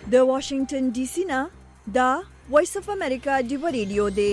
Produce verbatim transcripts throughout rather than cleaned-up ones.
د واشنگټن ډي سي نه دا وایس اف امریکا دی ریډیو دی.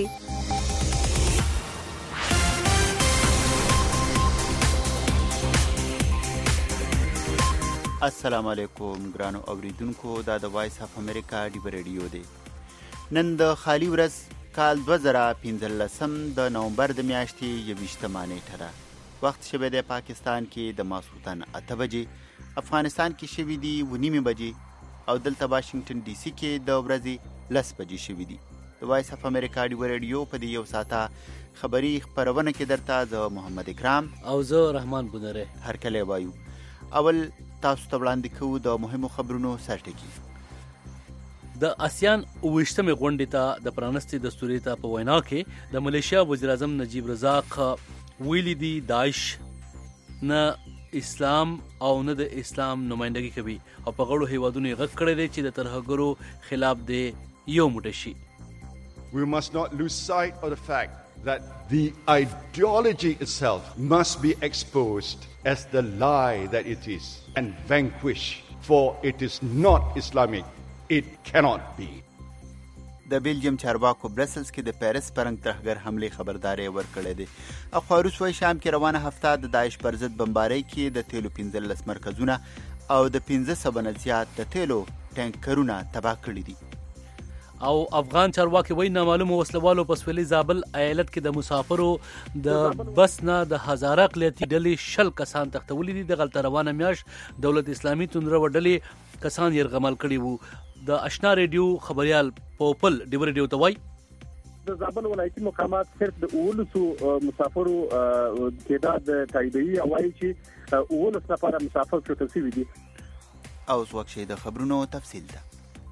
السلام علیکم ګرانو اوریدونکو، دا د وایس اف امریکا دی ریډیو دی. نن د خالی ورځ کال دوه زره پنځلسم د نومبر د میاشتې یویشتمه نیټه ده. وخت شوی دی پاکستان کې د ماسخوتن اته بجې، افغانستان کې شوي دي و نیمې بجې او دلته واشنگټن ډي سي کې د ورځې لس بجې شوي دي. د وایس اف امریکا دی ریډیو په دې یو ساعته خبري خپرونه کې درته زه محمد اکرام او زه رحمان بونره هرکلی وایو. اول تاسو ته وړاندې کوو د مهمو خبرونو سرټکي. د آسیان اوویشتمې غونډې ته د پرانستې دستوري ته په وینا کې د ملیشیا وزیر اعظم نجیب رزاق ویلي دي داعش نه اسلام او نه د اسلام نمائندګي کوي او په غړو هیوادونو یې غږ کړی دی چې د ترهګرو خلاف دی یو موټی شي. We must not lose sight of the fact that the ideology itself must be exposed as the lie that it is and vanquished, for it is not Islamic. It cannot be. د بیلجیم چارواکو برسلز کې د پیرس پرنګ ترهګر حملې خبرداری ورکړې ده. اخوا روس وایي شام کې روانه هفته د داعش پر ضد بمبارۍ کې د تیلو پنځلس مرکزونه او د پنځه سوه نه زیات د تیلو ټینکرونه تباه کړي دي. او افغان چارواکي وایي نامعلومو وسلوالو په سویلي زابل ایالت کې د مسافرو د بس نه د هزاره اقلیتي ډلې شل کسان تښتولي دي. د غلطه روانه میاشت دولت اسلامي توندرو ډلې کسان یرغمل کړي وو. د آشنا ریډیو خبريال پوپل دی ریډیو ته وایي د زابل ولایتي مقامات صرف د اولسو مسافرو تعداد تاییدوي او وایي چې اولس نفر مسافر شوتل شوي دي. او وخت شي د خبرونو تفصیل ده.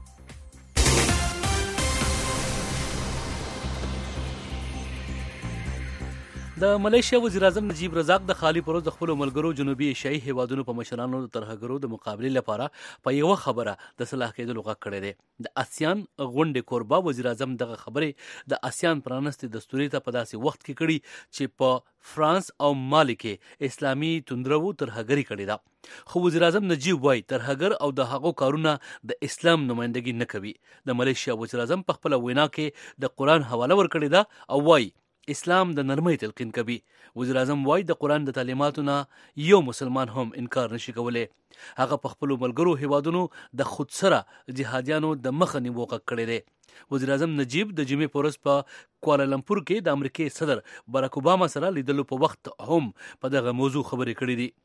د ملیشیا وزیر اعظم نجیب رزاق د خالی پروز د خپل ملګرو جنوبي ایشیایي هیوادونو په مشرانو د ترهګرو د مقابلې لپاره په یو خبره د صلاح کېدلو غږ کړی دی. د آسیان غونډې کوربه وزیر اعظم دغه خبرې د آسیان پرانستې دستوري ته په داسې وخت کې کړي چې په فرانس او مالي کې اسلامي توندرو ترهګري کړې ده. خو وزیر اعظم نجیب وایي ترهګر او د هغو کارونه د اسلام نمائندګي نه کوي. د ملیشیا وزیر اعظم په خپل وینا کې د قرآن حواله ورکړې ده او وایي اسلام د نرمۍ تلقین کوي. وزیر اعظم وایي د قرآن د تعلیماتو نه یو مسلمان هم انکار نشي کولی. هغه په خپلو ملګرو هیوادونو د خودسره جهادیانو د مخه نیولو غږ کړی دی. وزیر اعظم نجیب د جمعې په ورځ په کوالالمپور کې د امریکای صدر باراک اوباما سره لیدلو په وخت هم په دغه موضوع خبرې کړې دي.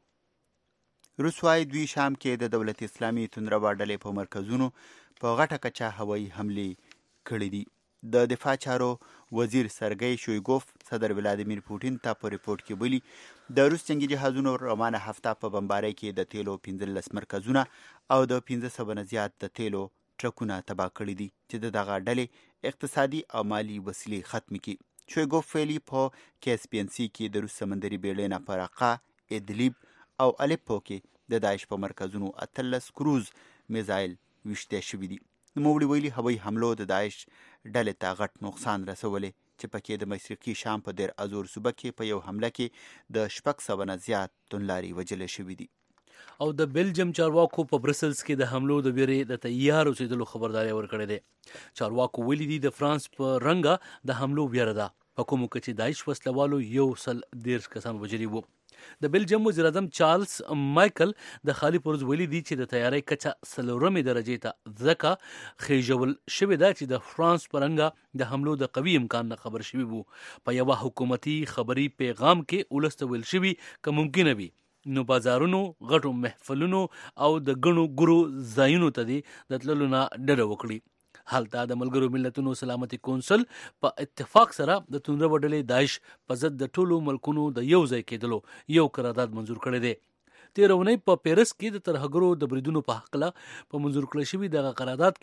روس وایي دوی شام کې د دولت اسلامي توندرو ډلې په مرکزونو په غټه کچه هوایي حملې کړې دي. د دفاع چارو وزیر سرګی شویګوف صدر ولادیمیر پوټین ته په ریپورت کې ویلي د روس جنگي جهازونو روانه هفته په بمبارۍ کې د تیلو پنځلس مرکزونه او د پنځه سوه نه زیات د تیلو ټرکونه تباه کړي دي چې د دغه ډلې اقتصادي او مالي وسیلې ختم کړي. شویګوف ویلي په کیسپین سی کې د روس سمندري بیړۍ نه په رقه، ادلیب او الیپو کې د داعش په مرکزونو اتلس کروز میزایل ویشتل شوي دي. نوموړي ویلي هوایي حملو د داعش ډلې ته غټ نقصان رسولی چې پکې د مشرقي شام په دیر ازور صوبه کې په یو حمله کې د شپږ سوه نه زیات توندلاري وژلې شوي دي. او د بیلجیم چارواکو په برسلز کې د حملو د ویرې د تیار اوسېدلو خبرداری ورکړی دی. چارواکو ویلي دي د فرانس په رنګه د حملو ویره ده، په کومو کې چې داعش وسلوالو یو سل دېرش کسان وژلي وو. د بیلجیم وزیر اعظم چارلز مایکل د خالی پروز ویلي دي چې د تیارۍ کچه څلورمې درجې ته ځکه خېژول شوې ده چې د فرانس په رنګه د حملو د قوي امکان نه خبر شوي وو. په یوه حکومتي خبري پیغام کې ولس ته ویل شوي که ممکنه وي نو بازارونو، غټو محفلونو او د ګڼو ګرو ځایونو ته دې د تللو نه ډډه وکړي. هلته د ملګرو ملتونو سلامتي کونسل په اتفاق سره د توندرو ډلې داعش په ضد د ټولو ملکونو د یو ځای کېدلو یو قرارداد منظور کړی دی. تېره اونۍ په پیرس کې د ترهګرو د بریدونو په هکله په منظور کړی شوي دغه قرارداد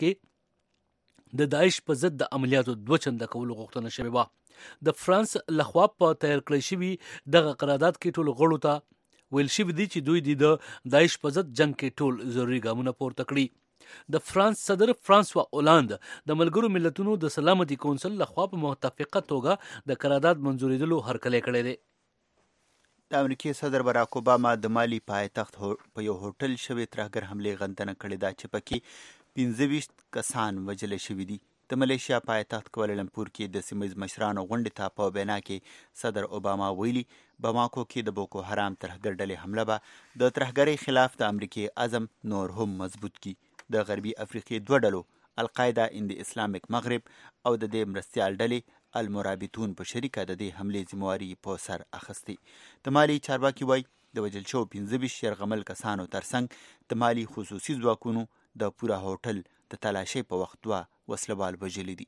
کې د داعش په ضد د عملیاتو دوه چنده کولو غوښتنه شوې وه. د فرانس لخوا په تیار کړی شوي دغه قرارداد کې ټولو غړو ته ویل شوي دي چې دوی د داعش په ضد جنګ کې ټول ضروري ګامونه پورته کړي. د فرانس صدر فرانسوا اولاند د ملګرو ملتونو د سلامتي کونسل لخوا په متفقه توګه د قرارداد منظورېدلو هرکلی کړی دی. د امریکای صدر باراک اوباما د مالي پایتخت په یو هوټل شوې ترهګر حملې غندنه کړې ده چې پکې پنځه ویشت کسان وژل شوي دي. د ملیشیا پایتخت کوالالمپور کې د سیمه ییز مشرانو غونډې ته په وینا کې صدر اوباما ویلي باماکو کې د بوکو حرام ترهګر ډلې حمله به د ترهګرۍ خلاف د امریکې عزم نور هم مضبوط کی. د غربي افریقې دوه ډلو القاعده ان د اسلامک مغرب او د دې مرستیال ډلې المرابطون په شریکه د دې حملې ذمواري په سر اخیستې. د مالي چارواکي وایي د وژل شوو پنځه ویشت یرغمل کسانو ترڅنګ د مالي خصوصي ځواکونو د پوره هوټل د تلاشۍ په وخت دوه وسلوال وژلي دي.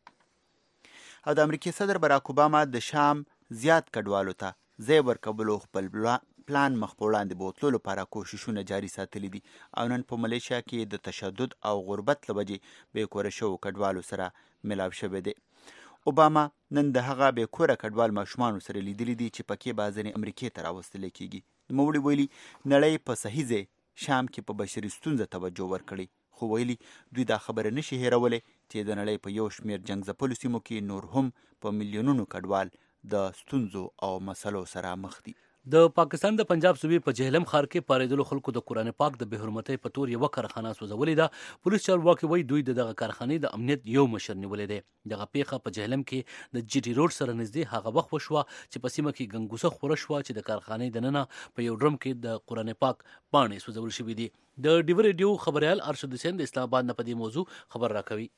او د امریکې صدر براک اوباما د شام زیات کډوالو ته ځای ورکولو خپل پلان مخ په وړاندې بوتلو لپاره کوششونه جاري ساتلي دي او نن په ملیشیا کې د تشدد او غربت له وجې بېکوره شوو کډوالو سره ملاو شوی دی. اوباما نن د هغه بېکوره کډوال ماشومانو سره لیدلي دي چې پکې به ځینې امریکې ته راوستلی کېږي. نوموړي ویلي نړۍ په صحیح ځای شام کې په بشري ستونزه توجه ورکړي، خو ویلي دوی دا خبره نشي هیرولی چې د نړۍ په یو شمېر جنګ ځپلو سیمو کې نور هم په میلیونونو کډوال د ستونزو او مسلو سره مخ دي. د پاکستان د پنجاب صوبې په جهلم ښار کې پارېدلو خلکو د قرآن پاک د بې حرمتۍ په تور یوه کارخانه سوځولې ده. پولیس چارواکي وایي دوی د دغه کارخانې د امنیت یو مشر نیولی دی. دغه پیښه په جهلم کې د جی ټي روډ سره نږدې هغه وخت وشوه چې په سیمه کې ګنګوسه خوره شوه چې د کارخانې دننه په یو ډرم کې د قرآن پاک پاڼې سوځول شوي دي. د ډیو ریډیو خبریال ارشد حسین د اسلام آباد نه په دې موضوع خبر راکوي.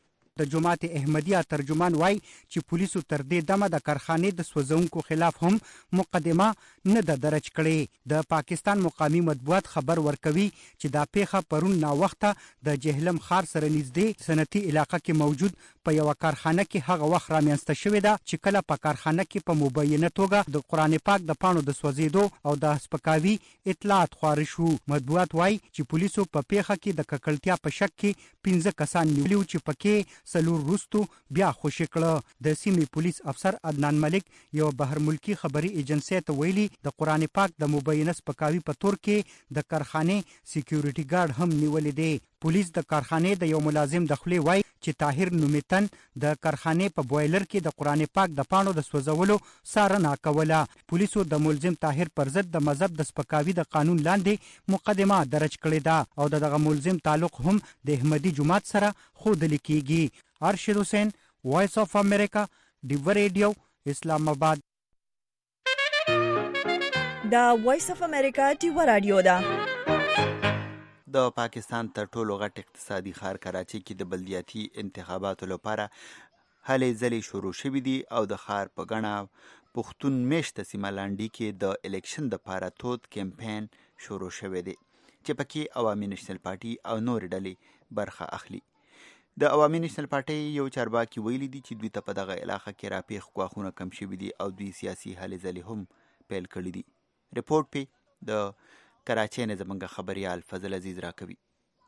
د جماعت احمدیه ترجمان وای چې پولیسو تر دې دمه د کارخانې د سوځونکو خلاف هم مقدمه نه ده درج کړې. د پاکستان مقامی مطبوعات خبر ورکوي چې دا پیښه پرون ناوخته د جهلم ښار سره نږدې صنعتي علاقه کې موجود په یوه کارخانه کې هغه وخت رامنځته شوې ده چې کله په کارخانه کې په مبینه توګه د قرآن پاک د پاڼو د سوځېدو او د سپکاوي اطلاعات خواره شو. مطبوعات وای چې پولیسو په پیښه کې د ککړتیا په شک کې پنځه کسان نیولي چې پکې سلور وروستو بیا خوشي کړه. د سیمې پولیس افسر عدنان ملک یو بهر ملکی خبري ایجنسی ته ویلي د قرآن پاک د مبینه سپکاوي په تور کې د کارخانې سکیورټي ګارد هم نیولې دی. پولیس د کارخانې د یو ملازم د خولې وای چې طاهر نومیتن د کارخانې په بوایلر کې د قرآن پاک د پاڼو د سوځولو څارنه کوله. پولیسو د ملزم طاهر پر ضد د مذهب د سپکاوي د قانون لاندې مقدمه درج کړې ده او دغه ملزم تعلق هم د احمدي جماعت سره ښودل کېږي. ارشد حسین، وایس آف امریکا، ډیو ریډیو، اسلام آباد. دا وایس آف امریکا ډیو رادیو ده. د پاکستان تر ټولو غټ اقتصادي ښار کراچۍ کې د بلدیاتي انتخاباتو لپاره هلې ځلې شروع شوي دي او د ښار په ګڼه پښتون میشته سیمه لانډي کې د الیکشن دپاره تود کمپین شروع شوی دی چې پکې عوامي نیشنل پارټي او نورې ډلې برخه اخلي. د عوامي نیشنل پارټۍ یو چارواکي ویلي دي چې دوی ته په دغه علاقه کې راپېښ ګواښونه کم شوي دي او دوی سیاسي هلې ځلې هم پیل کړي دي. رپورټ پې د کراچۍ نه زموږ خبریال فضل عزیز راکوي.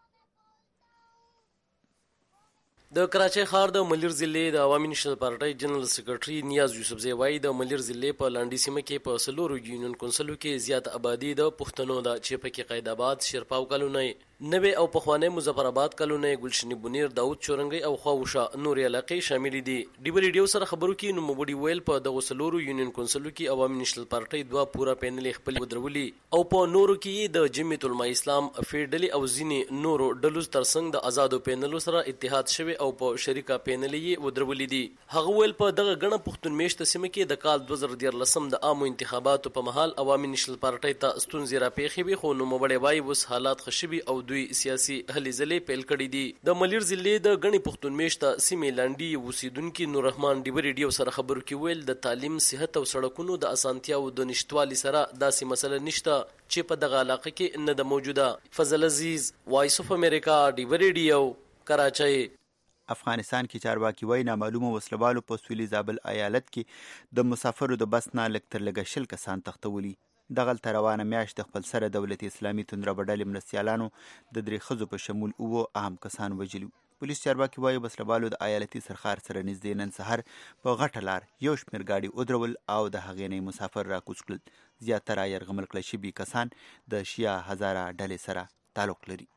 د کراچۍ ښار د ملیر ضلع د عوامي نیشنل پارټۍ جنرال سیکرټري نیاز یوسفزی وایي د ملیر ضلع په لانډي سیمه کې په څلورو یونین کونسلو کې زیات آبادي د پښتنو ده چې پکې قید آباد، شیرپاو کلونی، نوې او پخوانی مظفر آباد کلونی، ګلشنی بونیر، داود چورنګي او خواوشا نورې علاقې شامل دي. ډیو ریډیو سره خبرو کې نوموړي ویل په دغه څلورو یونین کونسلو کې عوامي نیشنل پارټۍ دوه پوره پینلې خپل ودرولي او په نورو کې د جمعیت العلماء اسلام فیډلي او ځینې نورو ډلو ترڅنګ د آزادو پینلو سره اتحاد شوی او په شریکه پینلې ودرولي دي. هغه ویل په دغه غنه پښتون میشته سیمه کې د کال دوه زره دیارلسم د عامو انتخاباتو په مهال عوامي نیشنل پارټۍ ته ستونزې راپېښې وي، خو نوموړی وایي اوس حالات ښه شوي او دوی سیاسي هلې ځلې پیل کړي دي. د ملیر ضلع د غني پښتون میشته سیمې لانډي اوسیدونکي نور رحمان ډیو ریډیو سره خبرو کې ویل د تعلیم، صحت او سړکونو د اسانتیاو د نشټوالي سره داسې مسله نشته چې په دغه علاقه کې نه ده موجوده. فضل عزیز، وایس اف امریکا، ډیو ریډیو، کراچۍ. افغانستان کې چارواکي وایي نامعلومو وسلوالو په سویلي زابل ایالت کې د مسافرو د بس نه لږ تر لږه شل کسان تښتولي. دغلته روانه میاشت د خپل سره دولت اسلامي توندره ډلې مرستیالانو د درې ښځو په شمول اووه عام کسان وژلي. پولیس چارواکي وایي وسلوالو د ایالتي سرخار سره نږدې نن سهار په غټه لار یو شمېر ګاډي ودرول او د هغې نه مسافر راکوز کړل. زیاتره یرغمل کړه شوي کسان د شیعه هزاره ډلې سره تعلق لري.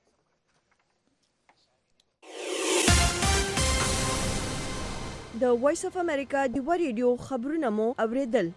د وایس اف امریکا ډیو ریډیو خبرونه مو اوریدل.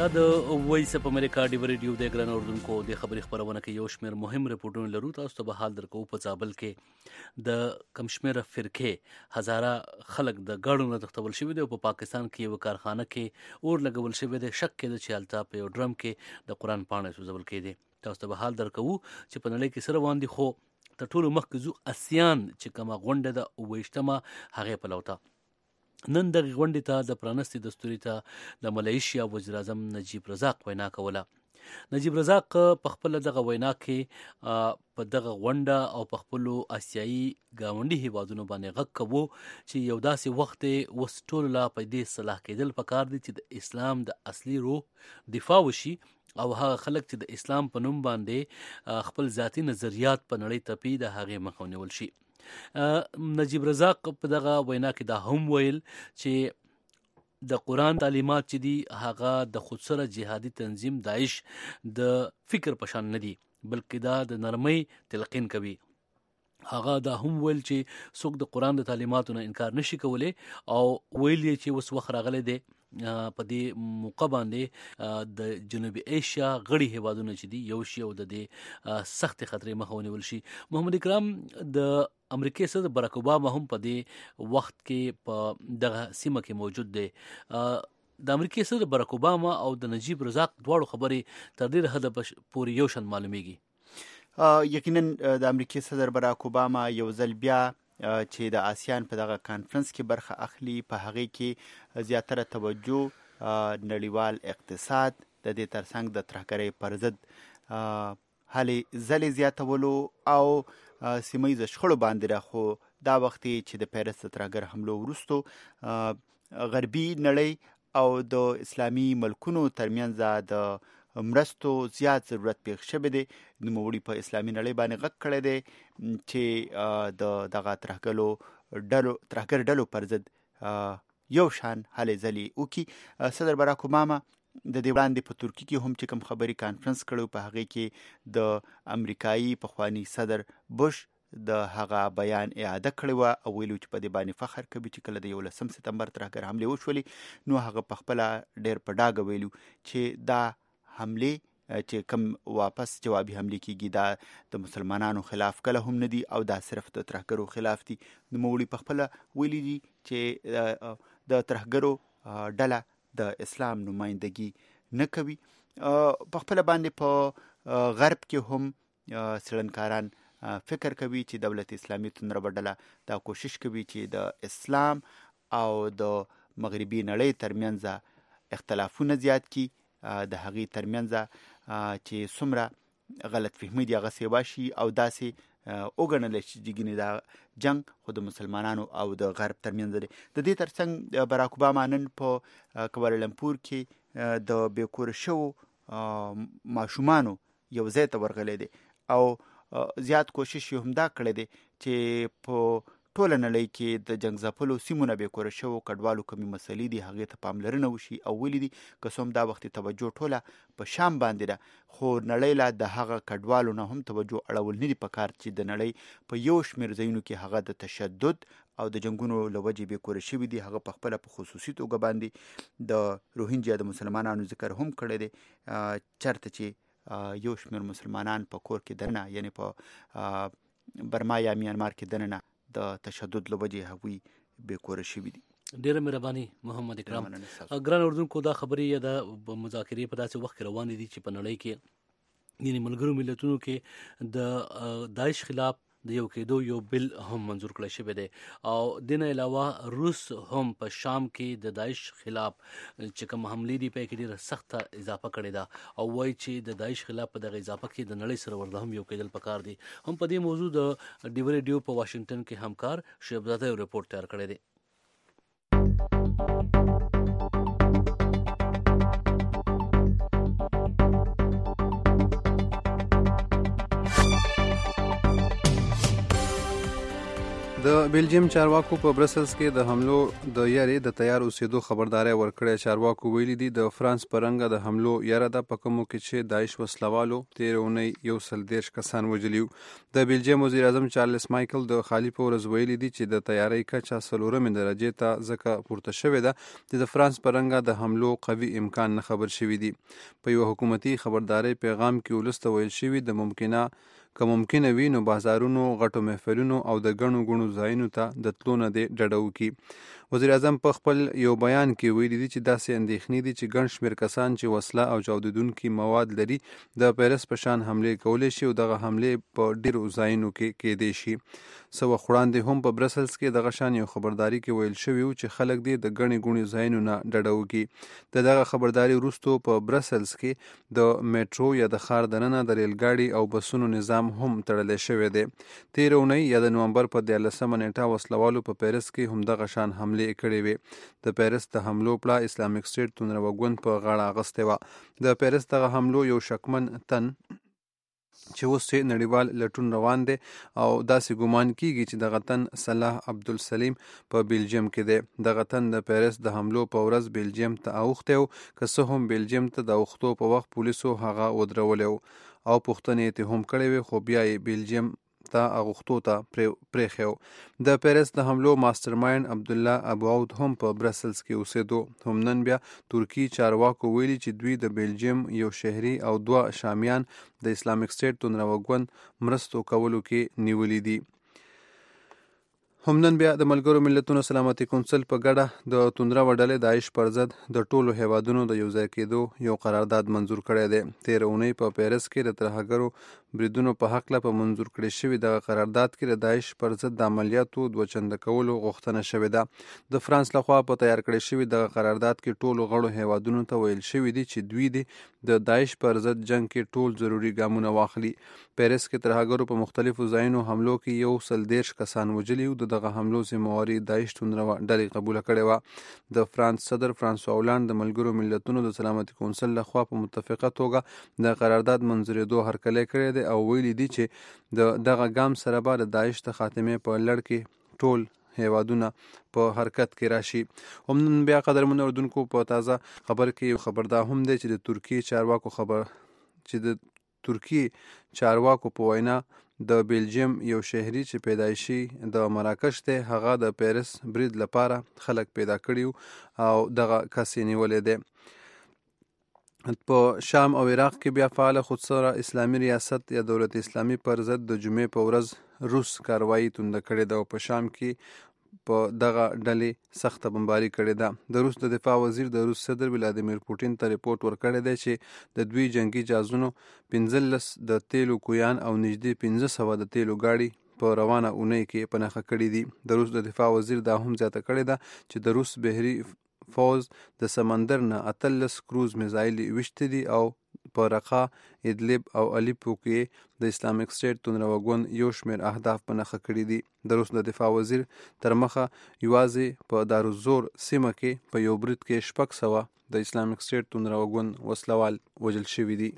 دا د وایس اف امریکا ډیو ریډیو د ګران اردوونکو د خبري خبرونه کې یو شمېر مهم رپورټونه لرو. تاسو ته به حال درکو په زابل کې د کم شمېره فرقې هزاره خلک د ګاډو نه تښتول شوي دي او په پاکستان کې یو کارخانه کې اور لګول شوی دی. شک کېده چې هلته په یو ډرم کې د قرآن پاڼې سوځول کېدې. تاسو ته به حال درکوو چې په نړۍ کې څه روان دي، خو تر ټولو مخکې ځو اسیان چې کومه غونډه ده اووه ویشتمه هغې پلو ته. نن دغه غونډې ته د پرانستې دستوري ته د ملیشیا وزیر اعظم نجیب رزاق وینا کوله. نجیب رزاق په خپل دغه وینا کې په دغه غونډه او په خپلو آسیایي ګاونډي هیوادونو باندې غږ کوو چې یو داسې وخت اوس ټولو لا په دې صلاح کېدل پکار دي چې د اسلام د اصلي روح دفاع وشي او هغه خلک چې د اسلام په نوم باندې خپل ذاتي نظریات په نړۍ تپي د هغې مخه ونیول شي. نجیب رزاق په دغه وینا کې دا هم ویل چې د قرآن تعلیمات چې دي هغه د خودسره جهادي تنظیم داعش د فکر په شان نه دي، بلکې دا د نرمۍ تلقین کوي. هغه دا هم ویل چې څوک د قرآن د تعلیماتو نه انکار نشي کولی او ویل یې چې اوس وخت راغلی دی په دې موقع باندې د جنوبي ایشیا غړي هیوادونه چې دي یو شي او د دې سخت خطرې مخه ونیول شي. محمد اکرام، د امریکای صدر براک اوباما هم په دې وخت کې په دغه سیمه کې موجود دی. د امریکای صدر براک اوباما او د نجیب رزاق دواړو خبرې تر ډېره حده پورې یو شان معلومیږي. یقینا د امریکای صدر براک اوباما یو ځل بیا چې د آسیان په دغه کانفرنس کې برخه اخلي، په هغې کې زیاتره توجه نړیوال اقتصاد د دې ترڅنګ د ترهګرۍ پر ضد هلې ځلې زیاتولو او سیمه ییزو شخړو باندې را. خو دا وخت چې د پیرس د ترهګر حملو وروستو غربي نړۍ او د اسلامي ملکونو ترمنځ د مرستو زیات ضرورت پیښ شوی دی. نوموړي په اسلامي نړۍ باندې غږ کړی دی چې د دغه ترهګرو ډلو ترهګر ډلو پر ضد یو شان هلې ځلې وکړي. صدر براک اوباما د دې وړاندې په ترکي کې هم چې کوم خبري کانفرنس کړی، په هغې کې د امریکایي پخواني صدر بوش د هغه بیان اعاده کړی وه او ویلو چې په دې باندې فخر کوي چې کله د یولسم سپتمبر ترهګر حملې وشولې نو هغه په خپله ډېر په ډاګه ویلو چې دا حملې چې کم واپس جوابي حملې کېږي دا د مسلمانانو خلاف کله هم نه دي او دا صرف د ترهګرو خلاف دي. نوموړي په خپله ویلي دي چې د ترهګرو ډله د اسلام نمایندګي نه کوي. په خپله باندې په غرب کې هم څېړنکاران فکر کوي چې دولت اسلامي توندروه ډله دا کوشش کوي چې د اسلام او د مغربي نړۍ ترمنځ اختلافونه زیات کړي، د هغې ترمنځ چې څومره غلط فهمي دي هغه سیوا شي او داسې وګڼلی شي چې ګینې دا جنګ خو د مسلمانانو او د غرب ترمنځ دی. د دې ترڅنګ براک اوباما نن په کوالالمپور کې د بېکوره شوو ماشومانو یو ځای ته ورغلی دی او زیات کوشش یې هم دا کړی دی چې په ټوله نړۍ کې د جنګ ځپلو سیمو نه بېکوره شوو کډوالو کومې مسلې دي هغې ته پاملرنه وشي او ولې دي که څه هم دا وخت توجه ټوله په شام باندې ده، خو نړۍ لا د هغه کډوالو نه هم توجه اړول نه دي پکار چې د نړۍ په یو شمېر ځایونو کې هغه د تشدد او د جنګونو له وجې بېکوره شوي دي. هغه په خپله په خصوصي توګه باندې د روهینجیا د مسلمانانو ذکر هم کړی دی، چېرته چې یو شمېر مسلمانان په کور کې دننه یعنې په برما یا میانمار کې دننه د تشدد له وجې هغوی بېکوره شوي دي. ډېره مهرباني محمد اکرام. ګران اردوونکو، دا خبرې یا د مذاکرې په داسې وخت کې روانې دي چې په نړۍ کې یعنې ملګرو ملتونو کې د داعش خلاف د یو کېدو یو بل هم منظور کړی شوی دی او دې نه علاوه روس هم په شام کې د داعش خلاف چې کوم حملې دي په کې ډېره سخته اضافه کړې ده او وایي چې د داعش خلاف په دغه اضافه کې د نړۍ سره ورته هم یو کېدل پکار دي. هم په دې موضوع د ډیو ریډیو په واشنگټن کې همکار شهبزاده یو رپورټ تیار کړی دی. د بلجیم چارواکو په برسلز کې د حملو د یاري د تیار اوسېدو خبرداري ورکړې. چارواکو ویلي دي د فرانس په رنګه د حملو یاره ده په کومو کې چې داعش وسلوالو تیر اونۍ یو سل دیرش کسان وژلي. د بلجیم وزیر اعظم چارلس مایکل د خالی په ورځ ویلي دي چې د تیاری کچه څلورمې درجې ته ځکه پورته شوې ده چې د فرانس په رنګه د حملو قوي امکان نه خبر شوي دي. په یو حکومتي خبرداري پیغام کې ولسته ویل شوي د ممکنه که ممکنه وي نو بازارونو، غټو محفلونو او د ګڼو ګڼو ځایونو ته د تلو نه دې ډډه وکړي. وزیر اعظم په خپل یو بیان کې ویلي دي چې داسې اندېښنې دي چې ګڼ شمېر کسان چې وسله او چاودېدونکي مواد لري د پیرس په شان حملې کولی شي او دغه حملې په ډېرو ځایونو کې کېدی شي. څه وخت وړاندې هم په برسلز کې دغه شان یو خبرداري کې ویل شوي و چې خلک دې د ګڼې ګوڼې ځایونو نه ډډه وکړي. د دغه خبرداري وروسته په برسلز کې د میټرو یا د ښار دننه د ریلګاډي او بسونو نظام هم تړلی شوی دی. تیر اونۍ یا د نومبر په دیارلسمه نیټه وسلوالو په پیرس کې هم دغه شان حملې کړې وې. د پیرس د حملو پړه اسلامیک سټیټ تندروګوند په غاړه اخیستې وه. د پیرس دغه حملو یو شکمن تن چې اوس یې نړیوال لټون روان دی او داسې ګمان کیږي چې دغه تن صلاح عبدالسلیم په بلجیم کې دی. دغه تن د پیرس د حملو په ورځ بلجیم ته اوښتی و، که څه هم بلجیم ته د اوښتو په وخت پولیسو هغه ودرولی و او پوښتنې یې هم کړې وې، خو بیا یې بلجیم ته اغوښتو ته پرېښی و. د پیرس د حملو ماسټر مایند عبدالله ابوعود هم په برسلز کې اوسېدو. هم نن بیا ترکي چارواکو ویلي چې دوی د بلجیم یو شهري او دوه شامیان د اسلامیک سټیټ تندروګوند مرستو کولو کې نیولي دي. هم نن بیا د ملګرو ملتونو سلامتي کونسل په ګډه د توندرو ډلې داعش پر ضد د ټولو هیوادونو د یوځای کېدو یو قرارداد منظور کړی دی. تیر اونۍ په پیرس کې د ترهګرو بریدونو په هکله په منظور کړی شوي دغه قرارداد کې د داعش پر ضد د عملیاتو دوه چنده کولو غوښتنه شوې ده. د فرانس لخوا په تیار کړی شوي دغه قرارداد کې ټولو غړو هیوادونو ته ویل شوي دي چې دوی دې د داعش پر ضد جنگ کې ټول ضروري ګامونه واخلي. پیرس کې ترهګرو په مختلفو ځایونو حملو کې یو سل دیرش کسان وژلي و. د دغه حملو ذمهواري داعش توندرو ډلې قبوله کړې وه. د فرانس صدر فرانسوا هولانډ د ملګرو ملتونو د سلامتي کونسل لخوا په متفقه توګه د قرارداد منظورېدو هرکلی کړی دی او ویلي دي چې د دغه ګام سره به د داعش د خاتمې په لړ کې ټول هیوادونه په حرکت کې راشي. هم نن بیا قدرمن اردوونکو په تازه خبر کې یو خبر دا هم دی چې د ترکیې چارواکو خبر چې د ترکیې چارواکو په وینا د بلجیم یو شهري چې پیدایشي د مراکش دی هغه د پیرس برید لپاره خلک پیدا کړي او دغه کس یې نیولی دی. په شام او عراق کې بیا فعال خودسره اسلامي ریاست یا دولت اسلامي پر ضد د جمعې په ورځ روس کاروایی تونده کړې ده او په شام کې په دغه ډلې سخته بمباري کړې ده. د روس د دفاع وزیر د روس صدر ولادیمیر پوټین ته ریپورټ ورکړی دی چې د دوی جنگي جهازونو پنځلس د تیلو کویان او نږدې پنځه سوه د تیلو ګاډي په روانه اونۍ کې په نښه کړي دي. د روس د دفاع وزیر دا هم زیاته کړې ده چې د روس بحري فوز د سمندر نه اتلس کروز میزایل ویشتي دي او په رقا، ادلب او الیپو کې د اسلامیک سټیټ تندروګوند یو شمېر اهداف په نښه کړي دي. د روس د دفاع وزیر تر مخه یوازې په دارالزور سیمه کې په یو برید کې شپږ سوه د اسلامیک سټیټ تندروګوند وسلوال وژل شوي دي.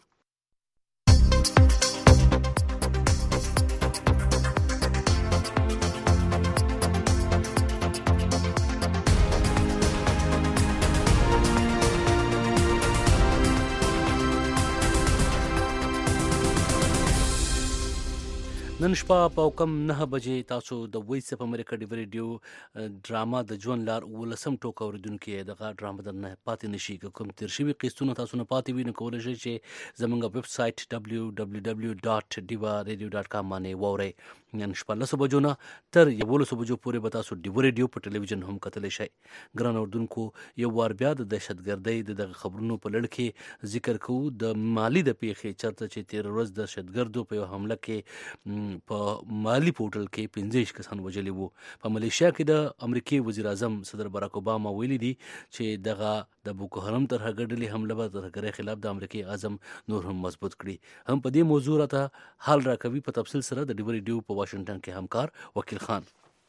نن شپه په کم نه بجې تاسو د وایس اف امریکا ډیو ریډیو ډراما د ژوند لار ولسم ټوک اوریدونکو دغه ډراما درنه پاتې نشي. کوم تیر شوي قسطونه تاسو نه پاتې وي نو کولی شئ چې زموږ ویب سایټ دبلیو دبلیو دبلیو ډاټ ډیوا ریډیو ډاټ کام باندې واورئ. نن شپه لسو بجو نه تر یولسو بجو پورې به تاسو ډیو ریډیو په ټلویزیون هم کتلی شئ. ګران اردوونکو یو وار بیا د دهشتګردۍ د دغه خبرونو په لړ کې ذکر کوو د مالی د پیښې چرته چې تیر ورځ د دهشتګردو په یو حمله کې په مالی پورټل کې پنځه کسان وژلي وو. په ملیشیا کې د امریکای وزیر اعظم صدر باراک اوباما ویلي دي چې دغه د بوکو حرام ترهګر ډلې حمله به ترهګرۍ خلاف د امریکای اعظم نور هم مضبوط کړي. هم په دې موضوع راته حال راکوي په تفصیل سره د ډیو ریډیو په واشنگټن کې همکار وکیل خان.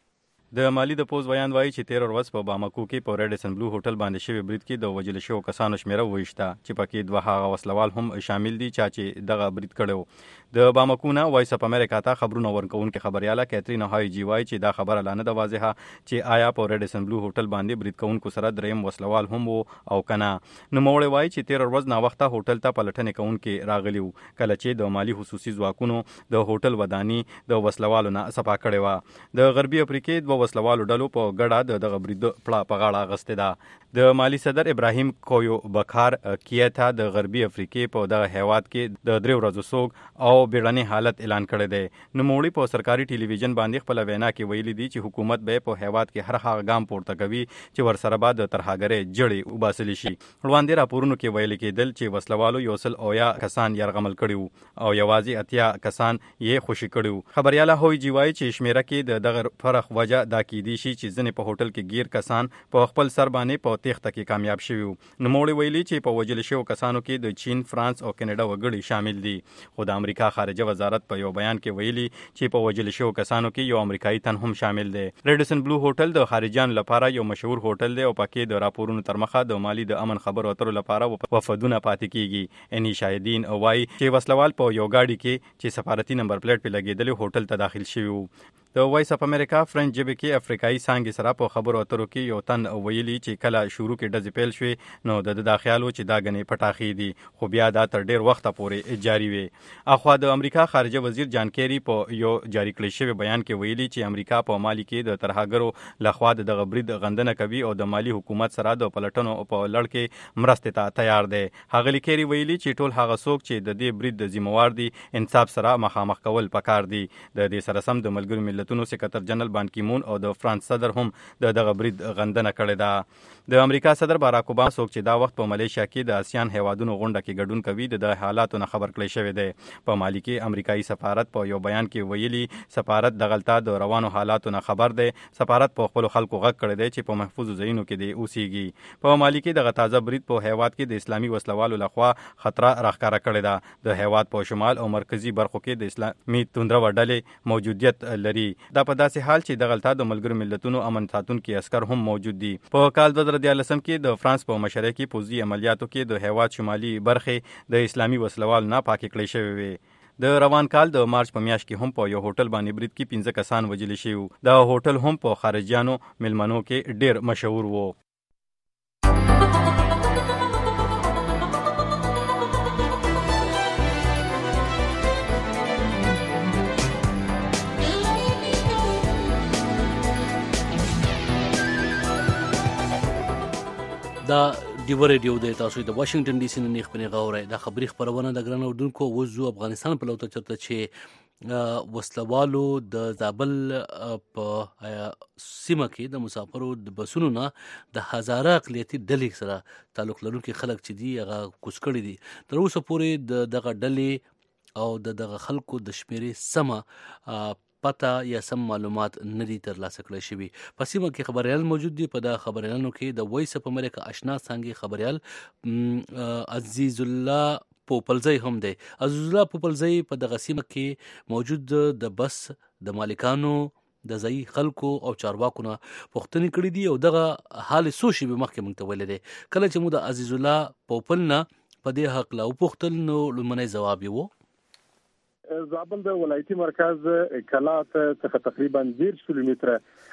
د مالی د پوز بیان وایي چې تیر ورځ په باماکو کې په ریډیسن بلو هوټل باندې شوی برید کې د وژل شوو کسانو شمیره وایشته چې پکې دوه هغه وسلوال هم شامل دي چې دغه برید کړو. د باماکو نه وایس اف امریکا ته خبرونه ورکوونکې خبرياله کیترین هاي جی وایي چې دا خبره لا نه ده واضحه چې آیا په ریډیسن بلو هوټل باندې برید کوونکو سره دریم وسلوال هم وو او کنه. نوموړی وایي چې تیر ورځ نا وخته هوټل ته پلټنې کوونکې راغلی وو کله چې د مالی خصوصي ځواکونو د هوټل ودانی د وسلوالو نه صفا کړې وه. د غربي افریقې دوه وسلوالو ډلو په ګډه د دغه برید پړه په غاړه اخیستې ده. د مالی صدر ابراهیم کویو بکار کیتا د غربي افریقې په دغه هیواد کې د درې ورځو سوګ او بیړني حالت اعلان کړی دی. نوموړي په سرکاري ټلویزیون باندې خپل وینا کې ویلي دي چې حکومت به په هیواد کې هر هغه ګام پورته کوي چې ورسره به د ترهګرۍ جړې وباسل شي. وړاندې راپورونو کې ویل کېدل چې وسلوالو یو سل اویا کسان یرغمل کړي وو او یوازې اتیا کسان یې خوشي کړي وو. خبرياله هوی جی وایي چې شمیره کې د دغه فرق وجه دا کېدی شي چې ځینې په هوټل کې گیر کسان په خپل سر باندې په تېښته کې کامیاب شوي وو. نوموړي ویلي چې په وژل شوو کسانو کې د چین، فرانس او کینیډا وګړي شامل دي. خو د امریکا خارجه وزارت په یو بیان کې ویلي چې په وژل شوو کسانو کې یو امریکایي تن هم شامل دی. ریډیسن بلو هوټل د خارجيانو لپاره یو مشهور هوټل دی او پکې د راپورونو تر مخه د مالی د امن خبرو اترو لپاره وفدونه پاتې کیږي. اني شاهدین وایي چې وسلوال په یو گاډي کې چې سفارتي نمبر پلیټ په لګیدلی هوټل ته داخل شوی وو. د وایس اف امریکا فرنچ ژبه کې افریقایي څانګې سره په خبرو اترو کې یو تن ویلي چې کله شروع کې ډزې پیل شوې نو د دا خیال و چې دا غنې پټاخې دي خو بیا دا تر ډیر وخت پورې جاری وي. اخوا د امریکا خارجه وزیر جان کیری په یو جاری کړی شوی بیان کې ویلي چې امریکا په مالی کې د ترهګرو لخوا د دغه برید غندنه کوي او د مالی حکومت سره د پلټنو په لړ کې مرستې ته تیار دی. هغه کیری ویلي چې ټول هغه څوک چې د دې برید د ذمہوار دي انصاف سره مخامخ کول پکار دي. د دې سره سم د ملګرو ملتونو سکرټر جنرال بان کی مون او د فرانس صدر هم د دغه برید غندنه کړې ده. د امریکا صدر باراک اوباما څوک چې دا وخت په ملیشیا کې د آسیان هیوادونو غونډه کې ګډون کوي د حالاتو نه خبر کړی شوی دی. په مالی کې امریکایي سفارت په یو بیان کې ویلي سفارت دغلطه د روانو حالاتو نه خبر دی. سفارت په خپل خلکو غږ کړی دی چې په محفوظ ځایونو کې دی اوسېږي. په مالی کې دغه تازه برید په هیواد کې د اسلامي وسلوالو لخوا خطر راښکاره کړی ده. د هیواد په شمال او مرکزی برخو کې د اسلامي توندرو ډلې موجودیت لري. دا په داسې حال چې دغلطه د ملګرو ملتونو امن ساتونکي عسكر هم موجود دي. په کال دوه زره دیارلسم کې د فرانس په مشرۍ کې پوځي عملیاتو کې د هیواد شمالي برخې د اسلامي وسلوال نه پاکې کړې شوې وې. د روان کال د مارچ په میاشت کې هم په یو هوټل باندې برید کې پنځه کسان وژل شوي. دا هوټل هم په خارجيانو ملمنو کې ډیر مشهور وو. دا ډیو ریډیو د تاسو د واشنگټن ډي سي نه خبري غوړای د خبري خبرونه د ګران اردوونکو وزو افغانستان په لوته چرته چې وسلوالو د زابل په سیمه کې د مسافرو د بسونو نه د هزاره اقلیتي ډلې سره تعلق لرونکي خلک چې دي هغه کوڅ کړي دي. تر اوسه پورې د دغه ډلې او د دغه خلکو د شمیرې سمه پتا یا سم معلومات ندي ترلاسه کړی شوی. په سیمه کې خبريال موجود دي. په دا خبريالانو کې د وایس اف امریکا آشنا څنګه خبريال عزیز الله پوپلزی هم دی. عزیز الله پوپلزی په دغه سیمه کې موجود د بس د مالکانو د ځای خلکو او چارواکو نه پوښتنې کړې دي او دغه حال سوشي به مخکې مونږ ته ویل دي. کله چې موږ د عزیز الله پوپل نه په دې حق لا وپوښتل نو لمنې جواب یې وو. زابل د ولایتي مرکز کلات څخه تقریبا ډیر کیلومتره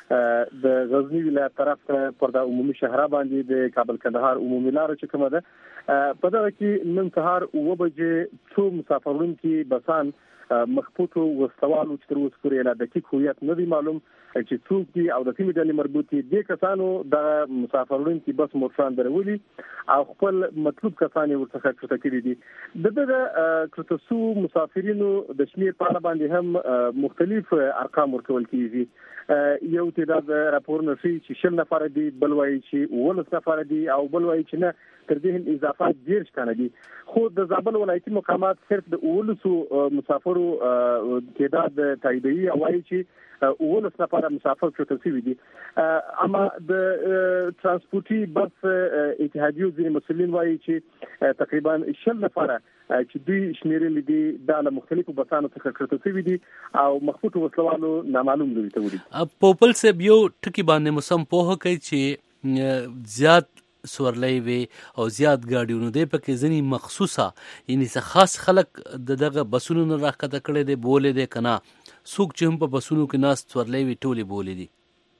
د غزنی ولایت طرف ته پر د عمومي شهر باندې د کابل کندهار عمومي لار چې کومه ده په دغه کې نن سهار اوه بجې څو مسافرون کې بسان مخپوتو وسوالو چې تر اوسه پورې لا دقیق هویت نه دی معلوم چې څوک دي او د کومې ډلې مربوط دي. د کسانو د مسافرون کې بس موټران درولي او خپل مطلوب کسان ورڅخه کړه کړی دي. د دغه کړتسو مسافرینو د شمیر په اړه باندې هم مختلف ارقام ورکول کیږي. یو تعداد راپورونه شي چې شل نفر دي، بل وایي چې ولس نفر دي او بل وایي چې نه تر دې هم اضافه ډیر شته دي. خو د زابل ولایتي مقامات صرف د ولسو مسافرو تعداد تاییدوي او وایي چې ولس نفر مسافر کړه شوی دي. اما د ترانسپورتي بس اتحادیو ځینې مسؤلین وایي چې تقریبا شل نفر چې دوی شمیرې دي د مختلفو بسانو څخه کړته شوی دي او مخفوت وسلوالو نامعلوم دي ته ودی. پوپل صاحب یو ټکی باندې مسم پوهه کوي چې زیات سورلۍ وي او زیات ګاډیونه دی پکې ځینی مخصوصه یعنی څه خاص خلک د دغه بسونو نه راکته کړي دي بولې دي کنه څوک چې هم په بسونو کې ناس سورلۍ وي ټولې بولې دي.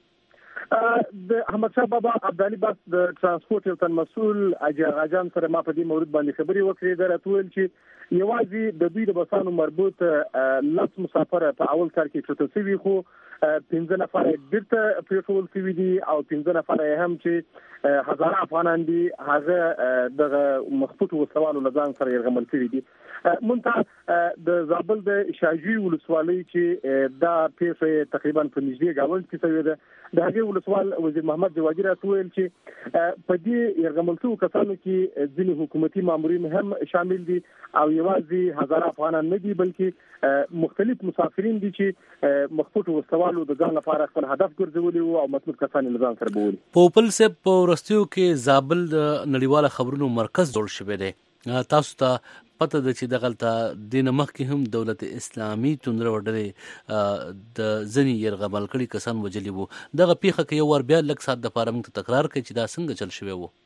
د احمد شاه بابا عبدالي بس د ترانسپورت یو تن مسؤل اجازان سره ما په دې مورد باندې خبري وکړې درته ویل چې یوازې د دوی د بسانو مربوط لس مسافر په اول کار کې کړته شوی خو پنځه نفر بیرته پریټول شوي دي او پنځه نفر هم چې هزاره افغانان دي هغه د مخفوت وسوالو لزان سره یرغمل شوي دي. مونته د زابل د شاجوی ولسوالۍ چې دا پیښه تقریبا په نږدې گاوند کې شوې ده د هغه ولسوال وزیر محمد جواجی راته ویل چې په دې یرغمل شوو کسانو کې ځینې حکومتي مامورین هم شامل دي او یوازې هزاره افغانان نه دي بلکې مختلف مسافرین دي چې مخفوت وسوالو د ځان لپاره خپل هدف ګرځولي او مطلوب کسان لزان سره بولي. پوپل صاحب په ورستیو کې زابل د نړیواله خبرونو مرکز جوړ شوی دی. تاسو ته پته ده چې دغلته د نمخ کې هم دولت اسلامي توندره وړلې د ځنی يرغمل کړي کسان وجلی وو. دغه پیخه کې یو ور بیا لک سات د پاره موږ تکرار کوي چې دا څنګه چل شوی وو.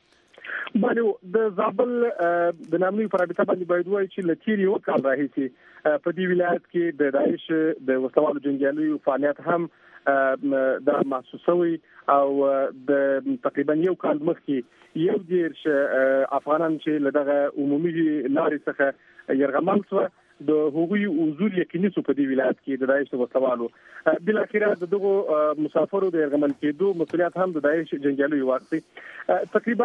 باندې د زابل د نامي فرابطه باندې باید وایي چې لکيري وکړ راهیسي په دې ولایت کې د داعش د وسوالو جنگیالیو فعالیت هم د محسوسوي او د تقریبا یو کال مخکې یو ډیر افغانان چې لدغه عمومي لارې څخه يرغمل شو د هغوی حضور یقیني شو په دې ولایت کې د داعش وسوالو بل اخیرا دغه مسافرو د يرغمل کېدو مسؤلیت هم د داعش جنگیالیو واخلي. تقریبا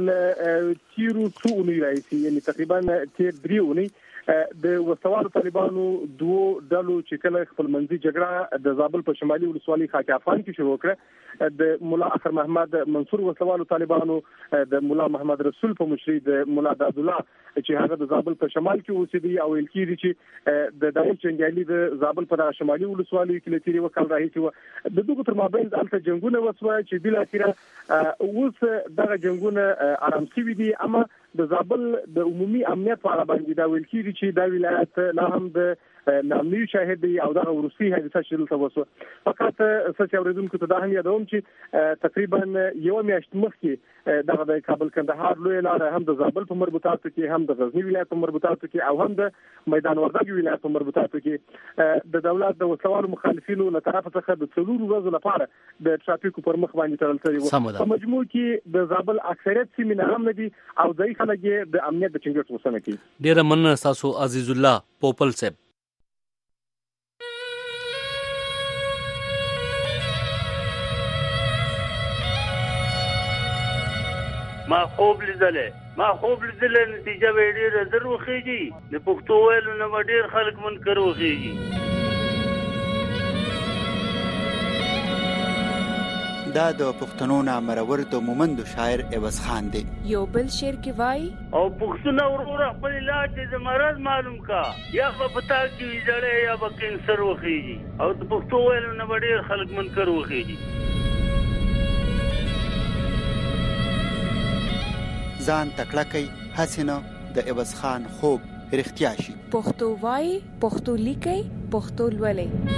تیرو څو اونۍ راځي یعنی تقریبا تیر درې اونۍ د وسوالو طالبانو دوه ډلو چې کله خپل منځي جګړه د زابل په شمالي ولسوالۍ خاک افغان کې شروع کړه د مولا اخر محمد منصور وسوالو طالبانو د مولا محمد رسول په مشرۍ د مولا عبد الله چې هغه د زابل په شمال کې اوسېدي او الکيري چې د داعش جنگیالي د زابل په شمالي ولسوالۍ کې لتيري وکړ راهي د دغه تر مابین ځلته جنگونه وسوه چې بل اخیرا اوس دغه جنگونه آرام شوي دي اما د زابل د عمومي امنیت په اړه باندې دا ویل کیږي چې دا ولایت لا هم د نامي شاهد دی او دا روسي حادثه شول تاسو فقط څه اوریدونکو ته دا هم یادوم چې تقریبا یو میاشت مخکې دغه د کابل کندهار لوی لار هم د زابل په مربوطاتو کې هم د غزنی ولایت په مربوطاتو کې او هم د میدان وردګ ولایت په مربوطاتو کې د دولت د وسوالو مخالفینو له طرف څخه د څلورو ورځې لپاره د ټرافیکو پر مخ باندې تړل شوی و. په مجموع کې د زابل اکثریت سیمې نه هم نه دي او ځای خلک د امنیت د ټینګښت وسنه کوي. ډیر مننه تاسو عزیز الله پوپل صاحب. ما خوب لیدلې ما خوب لیدلې نتیجه به ډېر زر وخیږي د پښتو ویلو نه ډېر خلک منکر وخیږي. دا د پښتنو نامرور د مومند شاعر عوض خان دی. یو بل شعر کې وای او پښتون ورور خپل علاج د مرض معلوم کا یا په پتا کې جړې یا په کینسر وخیږي او د پښتو ویلو نه ډېر خلک منکر وخیږي. ځان تکړه کوي حسینه د عوض خان خوب رښتیا شي. پښتو وای پښتو لیکي پښتو لولې.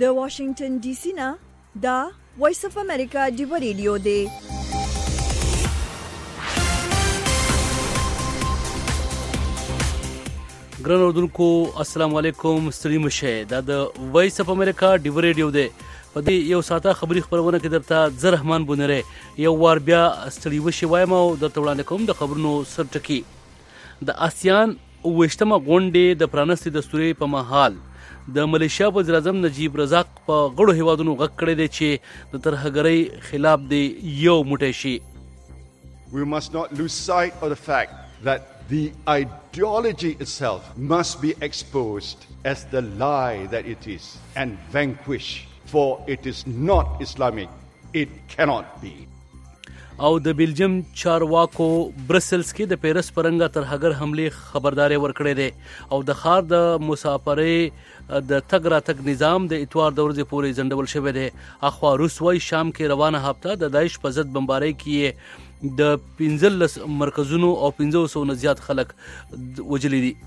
د واشنگټن ډي سي نه دا وایس اف امریکا دیو ریډیو دی. ګران اردوونکو السلام علیکم، ستړي مشه. دا د وایس اف امریکا دیو ریډیو دی. په دې یو ساعته خبري خبرونه کې درته زه رحمان بونره یو وار بیا ستړي وشي وایم او درته وړاندې کوم د خبرونو سرټکی. د آسیان اوویشتمه غونډې د پرانستې دستوري په مهال د ملیشیا وزیر اعظم نجیب رزاق په غړو هیوادونو غږ کړی دی چې د ترهګرۍ خلاف دی یو موټی شي. We must not lose sight of the fact that the ideology itself must be exposed as the lie that it is and vanquished, for it is not Islamic. It cannot be. او د بیلجیم چارواکو برسلز کې د پیرس پرنګا ترهګر حمله خبرداري ورکړې ده او د خار د مسافرې د تګ راتګ نظام د اتوار د ورځې پورې ځنډول شوی دی. اخوا روس وايي شام کې روانه هفته د داعش په ضد بمبارۍ کې د پنځلس مرکزونو او پنځه سوه نه زیات خلک وجلي دي.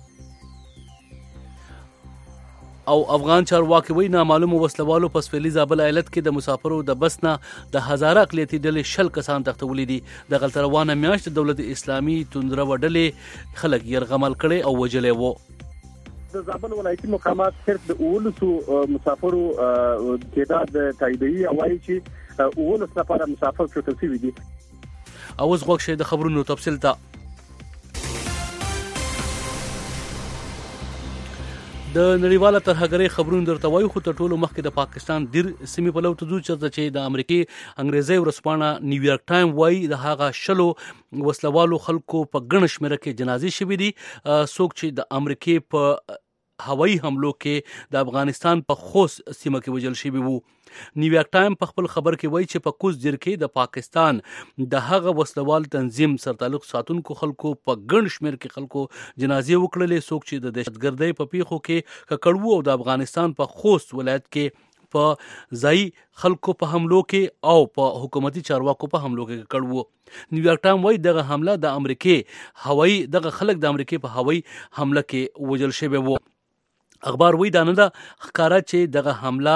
او افغان چارواکي وایي نامعلومو وسلوالو په سویلي زابل ایالت کې د مسافرو د بس نه د هزاره اقلیتي ډلې شل کسان تښتولي دي. د غلطه روانه میاشت د دولت اسلامي توندروه ډلې خلک یرغمل کړي او وجلي وو. د زابل ولایتي مقامات صرف د اولسو مسافرو تعداد تاییدوي او وايي چې اولس نفر مسافر چوتل شوي دي. اوس غوږ شئ د خبرونو تفصیل ته. د نړیواله ترهګرۍ خبرونه درته وایو، خو تر ټولو مخکې د پاکستان دیر سیمې په لور ته ځو چې د امریکای انګریزي ورځپاڼه نیویارک ټایم وایي د هغه شلو وسلوالو خلکو په ګڼ شمېره کې جنازې شوي دي. څوک چې د امریکای په هوایي حملو کې د افغانستان په خوست سیمه کې وژل شوي وو. نیویارک ټایم په خپل خبر کې وایي چې په کوز دیر کې د پاکستان د هغه وسلوال تنظیم سره تعلق ساتونکو خلکو په ګڼ شمېر کې خلکو جنازې وکړلې. څوک چې د دهشتګردۍ په پیښو کې ککړ او د افغانستان په خوست ولایت کې په ځای خلکو په حملو کې او په حکومتي چارواکو په حملو کې ککړ وو. نیویارک ټایم وایي دغه حمله د امریکای هوایي دغه خلک د امریکای په هوایي حمله کې وژل شوي وو. اخبار وایي دا نه ده ښکاره چې دغه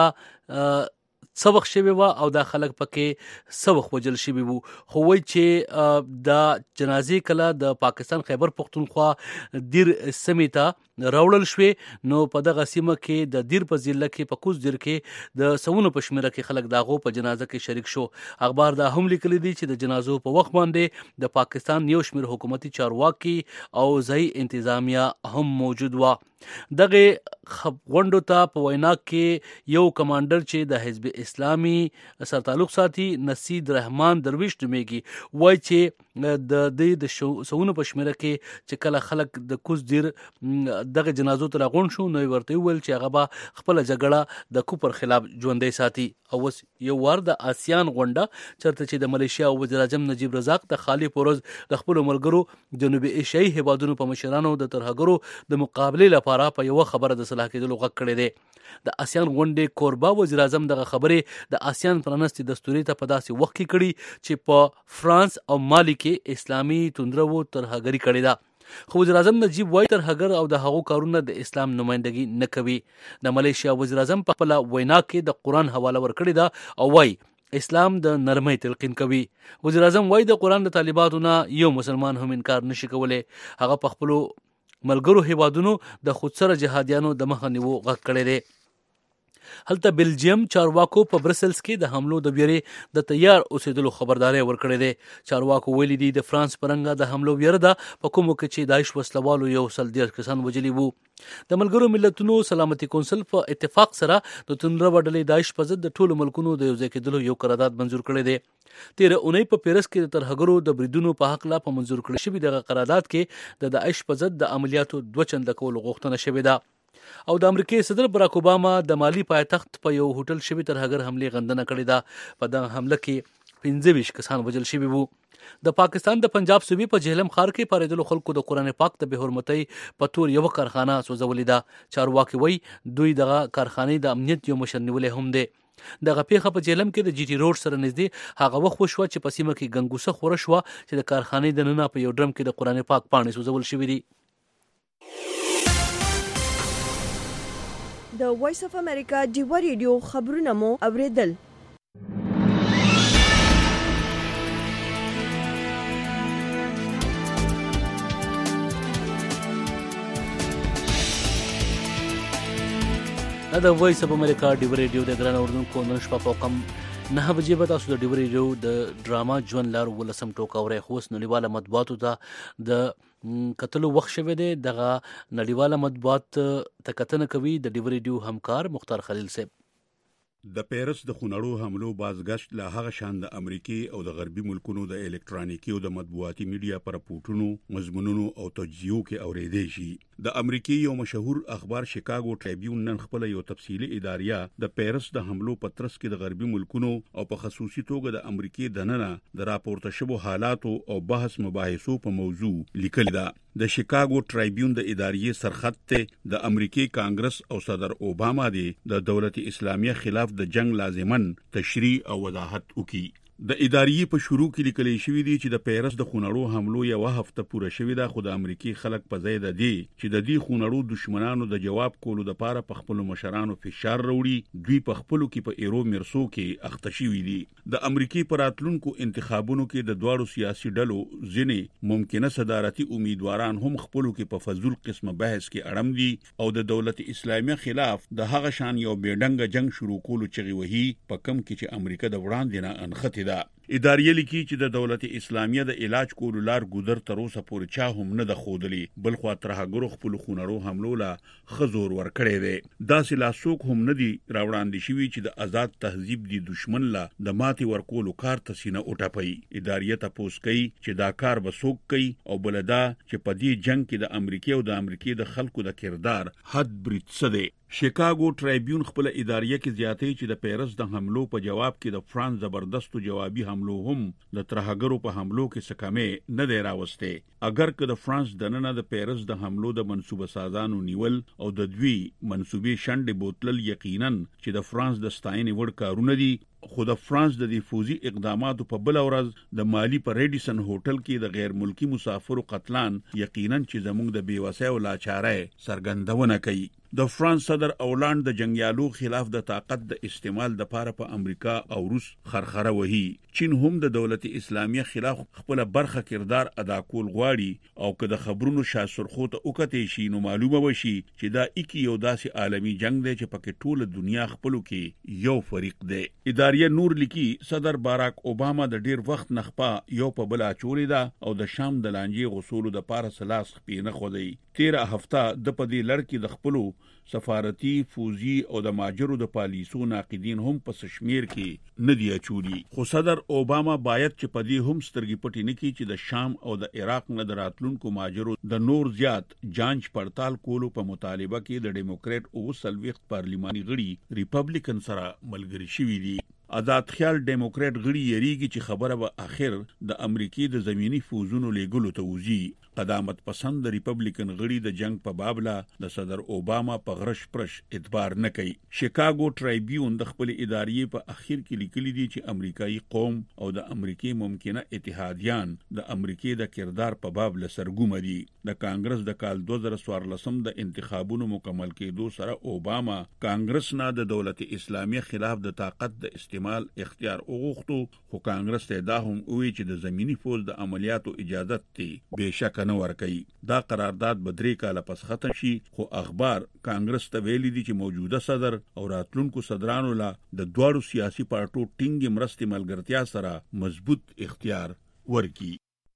حمله څه وخت شوې وه او دا خلک پکې څه وخت وژل شوي وو. خو وایي چې دا جنازې کله د پاکستان خیبر پښتونخوا دیر سیمې ته راوړل شوې نو په دغه سیمه کې د دیر په ضلع کې په کوز دیر کې د سوونو په شمېره کې خلک د هغو په جنازه کې شریک شو. اخبار دا هم لیکلی دی چې د جنازو په وخت باندې د پاکستان یو شمېر حکومتي چارواکي او ځایي انتظامیه هم موجود وه. دغه غونډو ته په وینا کې یو کمانډر چې د حزب اسلامي سره تعلق ساتي نصید رحمان درویش نومیږي وایي چې د دې د سوونو په شمېره کې چې کله خلک د کوز دیر دغه جنازو ته راغونډ شو نو ورته وویل چې هغه به خپله جګړه د کوپر خلاف ژوندی ساتي. او اوس یو وار د آسیان غونډه چېرته چې د ملیشیا وزیر اعظم نجیب رزاق د خالي پروز د خپلو ملګرو جنوبي ایشیایي هیوادونو په مشرانو د ترهګرو د مقابلې لپاره په یوه خبره د صلاح کېدلو غږ کړی دی. د آسیان غونډې کوربه وزیر اعظم دغه خبرې د آسیان پرانستې دستوري ته په داسې وخت کې کړي چې په فرانس او مالي کې اسلامي توندرو ترهګري کړې ده. خو وزیر اعظم نجیب وایي ترهګر او د هغو کارونه د اسلام نمایندګي نه کوي. د ملیشیا وزیر اعظم په خپله وینا کې د قرآن حواله ورکړې ده او وایي اسلام د نرمۍ تلقین کوي. وزیر اعظم وایي د قرآن د طالباتو نه یو مسلمان هم انکار نشي کولی. هغه په خپلو ملګرو هیوادونو د خودسره جهادیانو د مخه نیولو غږ کړی دی. هلته بلجیم چارواکو په برسلز کې د حملو د ویرې د تیار اوسېدلو خبرداری ورکړی دی. چارواکو ویلي دي د فرانس پرنګه د حملو ویره ده په کومو کې چې داعش وسلوالو یو سل دېرش کسان وژلي وو. د ملګرو ملتونو سلامتي کونسل په اتفاق سره د توندروه ډلې داعش په ضد د ټولو ملکونو د یوځای کېدلو یو قرارداد منظور کړی دی. تیره اونۍ په پیرس کې د ترهګرو د بریدونو په هکله په منظور کړی شوي دغه قرارداد کې د داعش په ضد د عملیاتو دوه چنده کولو غوښتنه شوې ده. او د امریکای صدر براک اوباما د مالی پایتخت په یو هوټل شوي ترهګر حملې غندنه کړې ده. په دغه حمله کې پنځه ویشت کسان وژل شوي وو. د پاکستان د پنجاب صوبې په جهلم ښار کې پارېدلو خلکو د قرآن پاک د بې حرمتۍ په تور یوه کارخانه سوځولې ده. چارواکي وایي دوی دغه کارخانې د امنیت یو مشر نیولی هم دی. دغه پیښه په جهلم کې د جی ټي روډ سره نږدې هغه وخت وشوه چې په سیمه کې ګنګوسه خوره شوه چې د کارخانې دننه په یو ډرم کې د قرآن پاک پاڼې سوځول شوي دي. د د وایس اف امریکا ډیوا ریډیو خبرونه مو اوریدل. دا د وایس اف امریکا ډیوا ریډیو د ګران اوردونکو نن شپه په کم نه بجې به تاسو د ډیوا ریډیو د ډراما ژوند لار ولسم ټوک اورئ. خو اوس نړیواله مطبوعاتو ته د کتلو وخت شوی دی. دغه نړیواله مطبوعات ته کتنه کوي د ډیوا ریډیو همکار مختار خلیل صاحب. د پیرس د خونړو حملو بازګشت له هغه شان د امریکای او د غربي ملکونو د الکترونیکي او د مطبوعاتي میډیا پر پورټونو مضمونونو او توجیهو کې اورېدې شي. د امریکای یو مشهور اخبار شیکاګو ټریبیون نن خپل یو تفصیلی اداریه د پیرس د حملو په ترڅ کې د غربي ملکونو او په خصوصي توګه د امریکای دننه د راپورته شوو حالاتو او بحث مباحثو په موضوع لیکل ده. د شیکاګو ټریبیون د اداریې سرخط ته د امریکای کانګرس او صدر اوباما دی د دولت اسلامیه خلاف د جنگ لازمن تشریح او وضاحت وکړي. د ادارې په شروع کې لیکل شوی دی چې د پیرس د خونړو حملو یو هفته پوره شوې ده، خو د امریکای خلک په ځای د دې چې د دې خونړو دشمنانو د جواب کولو لپاره په خپل مشرانو فشار وروړي، دوی په خپلو کې په ایرو مرسو کې اخته شوي دي. د امریکای په راتلونکو انتخابونو کې د دواړو سیاسي ډلو ځینې ممکنه صدارتي امیدواران هم خپلو کې په فضول قسمه بحث کې اړم دي او د دولت اسلامیه خلاف د هغه شان یو بیډنګ جنگ شروع کولو چغې وهي په کم کې چې امریکا د وړاندې نه انخته ده. ادارې لیکي چې د دولت اسلامیه د علاج کولو لار ګذر تر اوسه پورې چا هم نه د خودلی، بل خو ترهګرو خپل خونړو حملو لا خزور ور کړی دی. داسې لاسوک هم نه دی راوړاندې شوی چې د آزاد تهذیب دی دشمن لا د ماتي ورکولو کار تسینه اوټپي. ادارې ته پوس کوي چې دا کار بسوک کوي او بلدا چې په دې جنگ کې د امریکای او د امریکای د خلکو د کردار حد برید څه دی. شیکاګو ټریبیون خپل اداریه کې زیاتې چې د پیرس د حملو په جواب کې د فرانس زبردستو جوابي حملو هم د ترهګرو په حملو کې سکمې نه دی راوسته. اگر که د فرانس دننه د پیرس د حملو د منصوبه سازانو نیول او د دوی منصوبې شنډې بوتلل یقینا چې د فرانس د ستاینې وړ کارونه دي، خو د فرانس د دفوزي اقداماتو په بل ورځ د مالی په ریډیسن هوټل کې د غیر ملکی مسافرو قتلان یقینا چې زموږ د بیوسۍ او لاچارۍ سرګندونه کوي. د فرانس صدر اولانډ د جنگیالو خلاف د طاقت د استعمال د پاره په پا امریکا او روس خرخره وهي. چین هم د دولت اسلامیه خلاف خپل برخه کردار ادا کول غواړي او که د خبرونو شاسرخو ته وکټې شي نو معلومه وشي چې دا اکی یو داسې عالمی جنگ دی چې پکې ټول دنیا خپلو کې یو فریق دی. ادارې نور لیکي صدر باراک اوباما د ډیر وخت نخپا یو په بل اچولې ده او د شام د لانجې غسولو د پاره سلاس خپې نه خودي. تیره هفته د پدې لړ د خپلو سفارتي فوزي او د ماجرو د پالیسو ناقدین هم په شمیر کې نه دی اچولي. خو صدر اوباما باید چې په دې هم سترګې پټې نه کړي چې د شام او د عراق نه د راتلونکو ماجرو د نور زیات جانچ پړتال کولو په مطالبه کې د ډیموکریټ او سلويخت پارلماني غړي ریپبلیکن سره ملګری شوي دي. آزاد خیال ډیموکریټ غړي یریږي چې خبره به اخر د امریکای د زمینی فوزونو لګولو ته وځي. قدامت پسند ریپبلیکن غړي د جنگ په بابله د صدر اوباما په غرش پرش اعتبار نه کوي. شیکاګو ټریبیون د خپل ادارې په اخر کې لیکلي دي چې امریکایي قوم او د امریکای ممکنه اتحادیان د امریکای د کردار په بابله سرګوم دي. د کانګرس د کال دوه زره څوارلسم د انتخابونو مکمل کېدو سره اوباما کانګرس نه د دولت اسلامیه خلاف د طاقت د استعمال اختیار وغوښتو، خو کانګرس ته دا هم وی چې د زمینی فوز د عملیاتو اجازه تی بهشکه نه ورکوي. دا قرارداد به درې کاله پس ختم شي، خو اخبار کانګرس ته ویلي دي چې موجوده صدر او راتلونکو صدرانو لا د دواړو سیاسي پارټو ټینګې مرستې ملګرتیا سره مضبوط اختیار ورکي.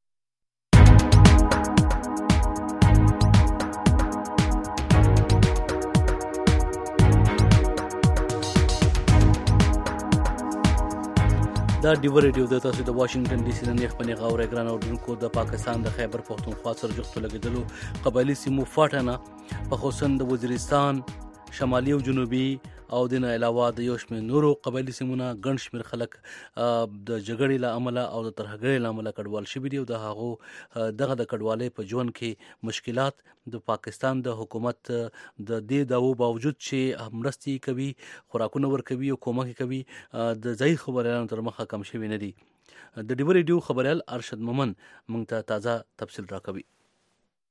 دا ډیوا ریډیو د تاسو د واشنگټن ډي سي د نیخ پنې غوړې ګران اوردونکو د پاکستان د خیبر پختونخوا سره جوړتو لګیدلو قبایلی سیمو فاټنه په خصوصا د وزیرستان شمالي او جنوبي او د نه علاوه د یو شمېر نورو قبایلی سیمونه ګڼ شمېر خلک د جګړې له امله او د ترهګرۍ له امله کډوال شوي دي او د هغو دغه د کډوالۍ په ژوند کې مشکلات د پاکستان د حکومت د دې دعوو باوجود چې مرستې کوي، خوراکونه ورکوي او کومک کوي، د ځایي خبریالانو تر مخه کم شوي نه دي. د ډیوا ریډیو خبریال ارشد مومن موږ ته تازه تفصیل راکوي.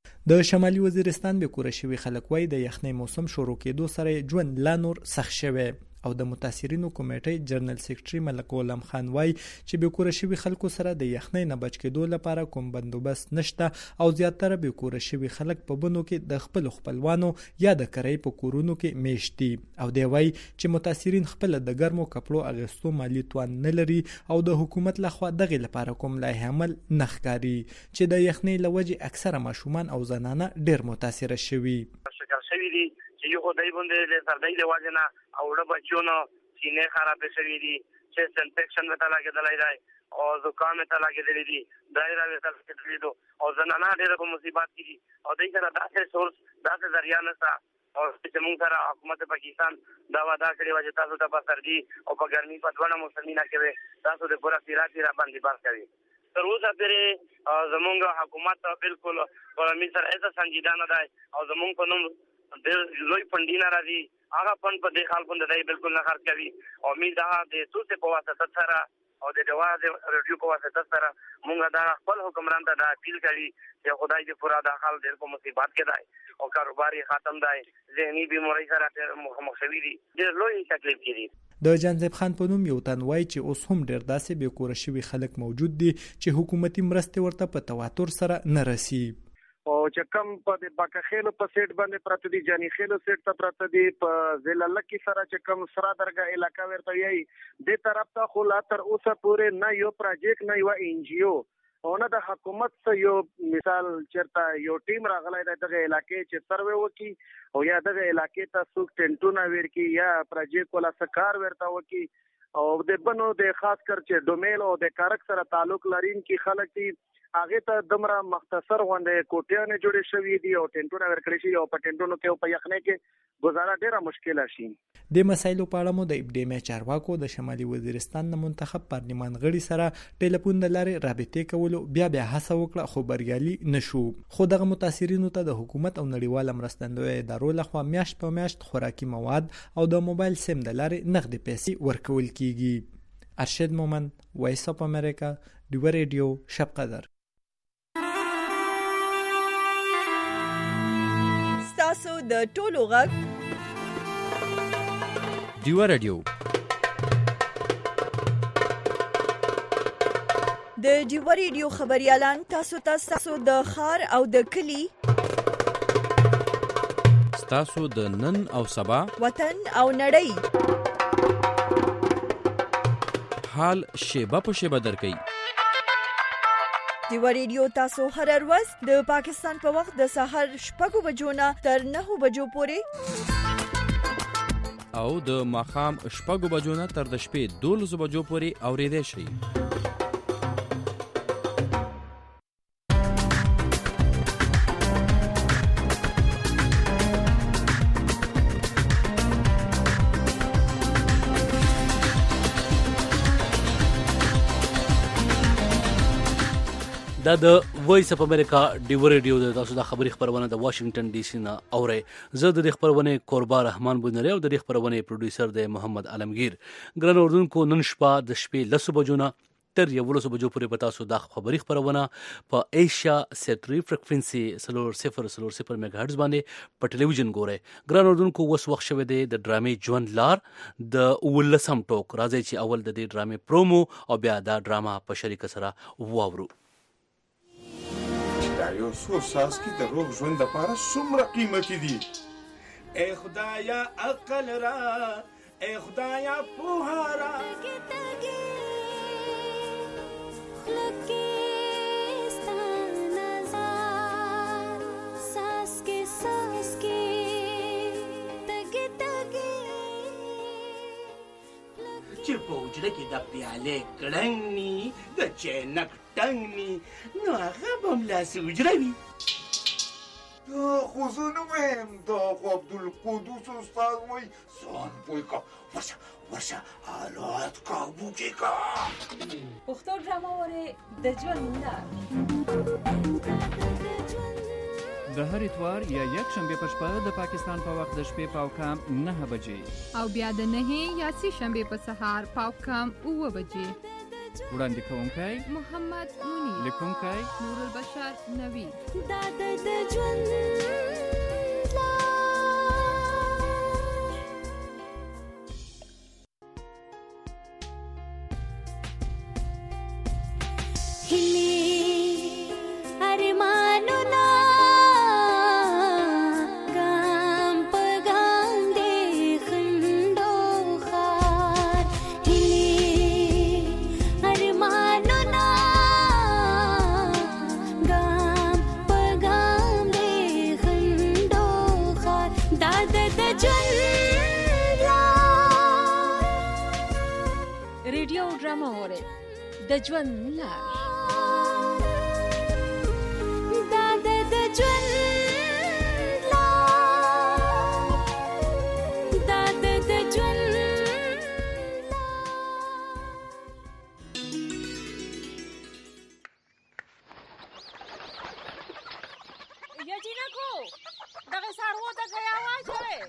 د شمالي وزیرستان به کور شوی خلک وای د یخنۍ موسم شروع کېدو سره ژوند لا نور سخت شوی او د متاثرینو کمیټې جنرال سیکریټري ملک غلام خان وای چې به کور شوی خلکو سره د یخنۍ نه بچ کېدو لپاره کوم بندوبست نشته او زیاتره به کور شوی خلک په بنو کې د خپل خپلوانو یا د کرای په کورونو کې میشتي او دی وای چې متاثرین خپل د ګرمو کپړو اغوستو مالی توان نه لري او د حکومت لخوا دغه لپاره کوم لایحه عمل نه ښکاري چې د یخنۍ لوجې اکثره ماشومان او زنانه ډیر متاثره شوي. شکر شوی دي چې یو خدای باندې له سردۍ له واجنه او له بچونو سینې خرابې شوې دي چې انفیکشن وته لګېدلی دی او زکام ته لګېدلی دي دایره وته لګېدلی دي او زنانه ډېره په مصیبت کې دي او دوی سره داسې سورس داسې ذریعه نشته او چې موږ سره حکومت پاکستان دا وعده کړې وه چې تاسو ته په سردي او په ګرمي په دواړه موسمونه کې به تاسو د پوره تیرا تیرا باندې بار کوي. تر اوسه پورې زموږ حکومت بالکل په مې سره هېڅ سنجیده نه دی او زموږ په نوم ډېر لوی فنډونه راځي هغه فنډ په دې حال باندې دی بالکل نه خرڅ کوي او موږ دا د سوسې په واسطه سره او د دوا د ریډیو په واسطه سره موږ دا خپل حکمران ته دا اپیل کوي چې خدای دې پورا دا حال ډېر په مصیبت کې دی او کاروبار یې ختم دی ذهني بیمارۍ سره مخامخ شوي دي ډېر لوی تکلیف کې دي. د جانزیب خان په نوم یو تن وای چې اوس هم ډېر داسې بې کوره شوي خلک موجود دي چې حکومتي مرستې ورته په تواتر سره نه رسي او چې کم په د باکخېلو په سیټ باندې پراته دي جاني خېلو سیټ ته پراته دي په ضلع لکی سره چې کم سرا درګه علاقہ ورته یي د طرف ته خو لا تر اوسه پورې نه یو پروجیکټ نه یو ان جی او او نه د حکومت څخه یو مثال چرته یو ټیم راغلی دی دغه علاقې چې سروې وکي او یا دغه علاقې ته څوک ټینټونه ورکي یا پروجیکټ ولا سکار ورته وکي او د بنو د خاص کر چې ډومیل او د کارک سره تعلق لرین کی خلک دي هغه ته دمره مختصر غونډه کوټیانه جوړې شوې دي او ټینټونه ورکړي شي او په ټینټونو کې او په یخنۍ کې گزاره ډیره مشکله شي. د مسایلو په اړه مو د ابډیمه چارواکو د شمالي وزیرستان د منتخب پارلمان غړي سره ټلیفون د لارې رابطې کولو بیا بیا هڅه وکړه خو بریالي نشو. خو دغه متاثرینو ته د حکومت او نړیوال مرستندوی ادارو لخوا میاشت په میاشت خوراکي مواد او د موبایل سیم د لارې نغدي پیسې ورکول کیږي. ارشد مومن، وایس اف امریکا، ډیو ریډیو، شب قدر. تاسو د ټولو غږ ډیو ریډیو د ډیو ریډیو خبريالان تاسو ته تاسو د خار او د کلی تاسو د نن او سبا وطن او نړۍ حال شیبه په شیبه درکې. ډیو ریډیو تاسو هر ورځ د پاکستان په وخت د سحر شپږ بجو نه تر نهه بجو پورې او د ماښام شپږ بجو نه تر د شپې دولس بجو پورې اورېدای شئ. دا د وایس اف امریکا ډیو ریډیو د تاسو د خبري خبرونه د واشنگټن ډي سي نه اوري. زه د خبرونه قربا رحمان بنری او د خبرونه پروډوسر د محمد عالمگیر. ګران اردوونکو نن شپه د شپې لس بجو نه تر یولس بجو پورې به تاسو د خبري خبرونه په ایشیا سیټری فریکوئنسي صفر صفر صفر میگا هرتز باندې په ټلویزیون ګورئ. ګران اردوونکو وس وخت شوه دی د ډرامې ژوند لار د ولسم ټوک راځي چې اول د دې ډرامې پرومو او بیا دا ډراما په شریک سره واورو. دا یو څو ساسکي د روغ ژوند لپاره څومره قیمتي دي. اے خدایا عقل را اے خدایا پوها را چې په وجره کې د پیالې کړنګ ني د چینک ټنګ ني نو هغه به ملاسې وجره وي. دا خو زه نه وایم دا خو عبدالقدوس استاد وایي ځان پوه که ورشه ورشه حالات کابو کې که پښتو ډرامه وارې د ژوند لار د هر اتوار یا یک شنبه په شپه د پاکستان په وخت د شپې پاوکام نهه بجې او بیا د نهه یا سه شنبه په سهار پاوکام اوه بجې وړاندې کوونکی محمد منی، لیکونکی نور البشر نوی. دا د ژوند د ژوند لار. دا د ژوند لار، دا د ژوند یا جنکو دغه سارو ته غیا واچوي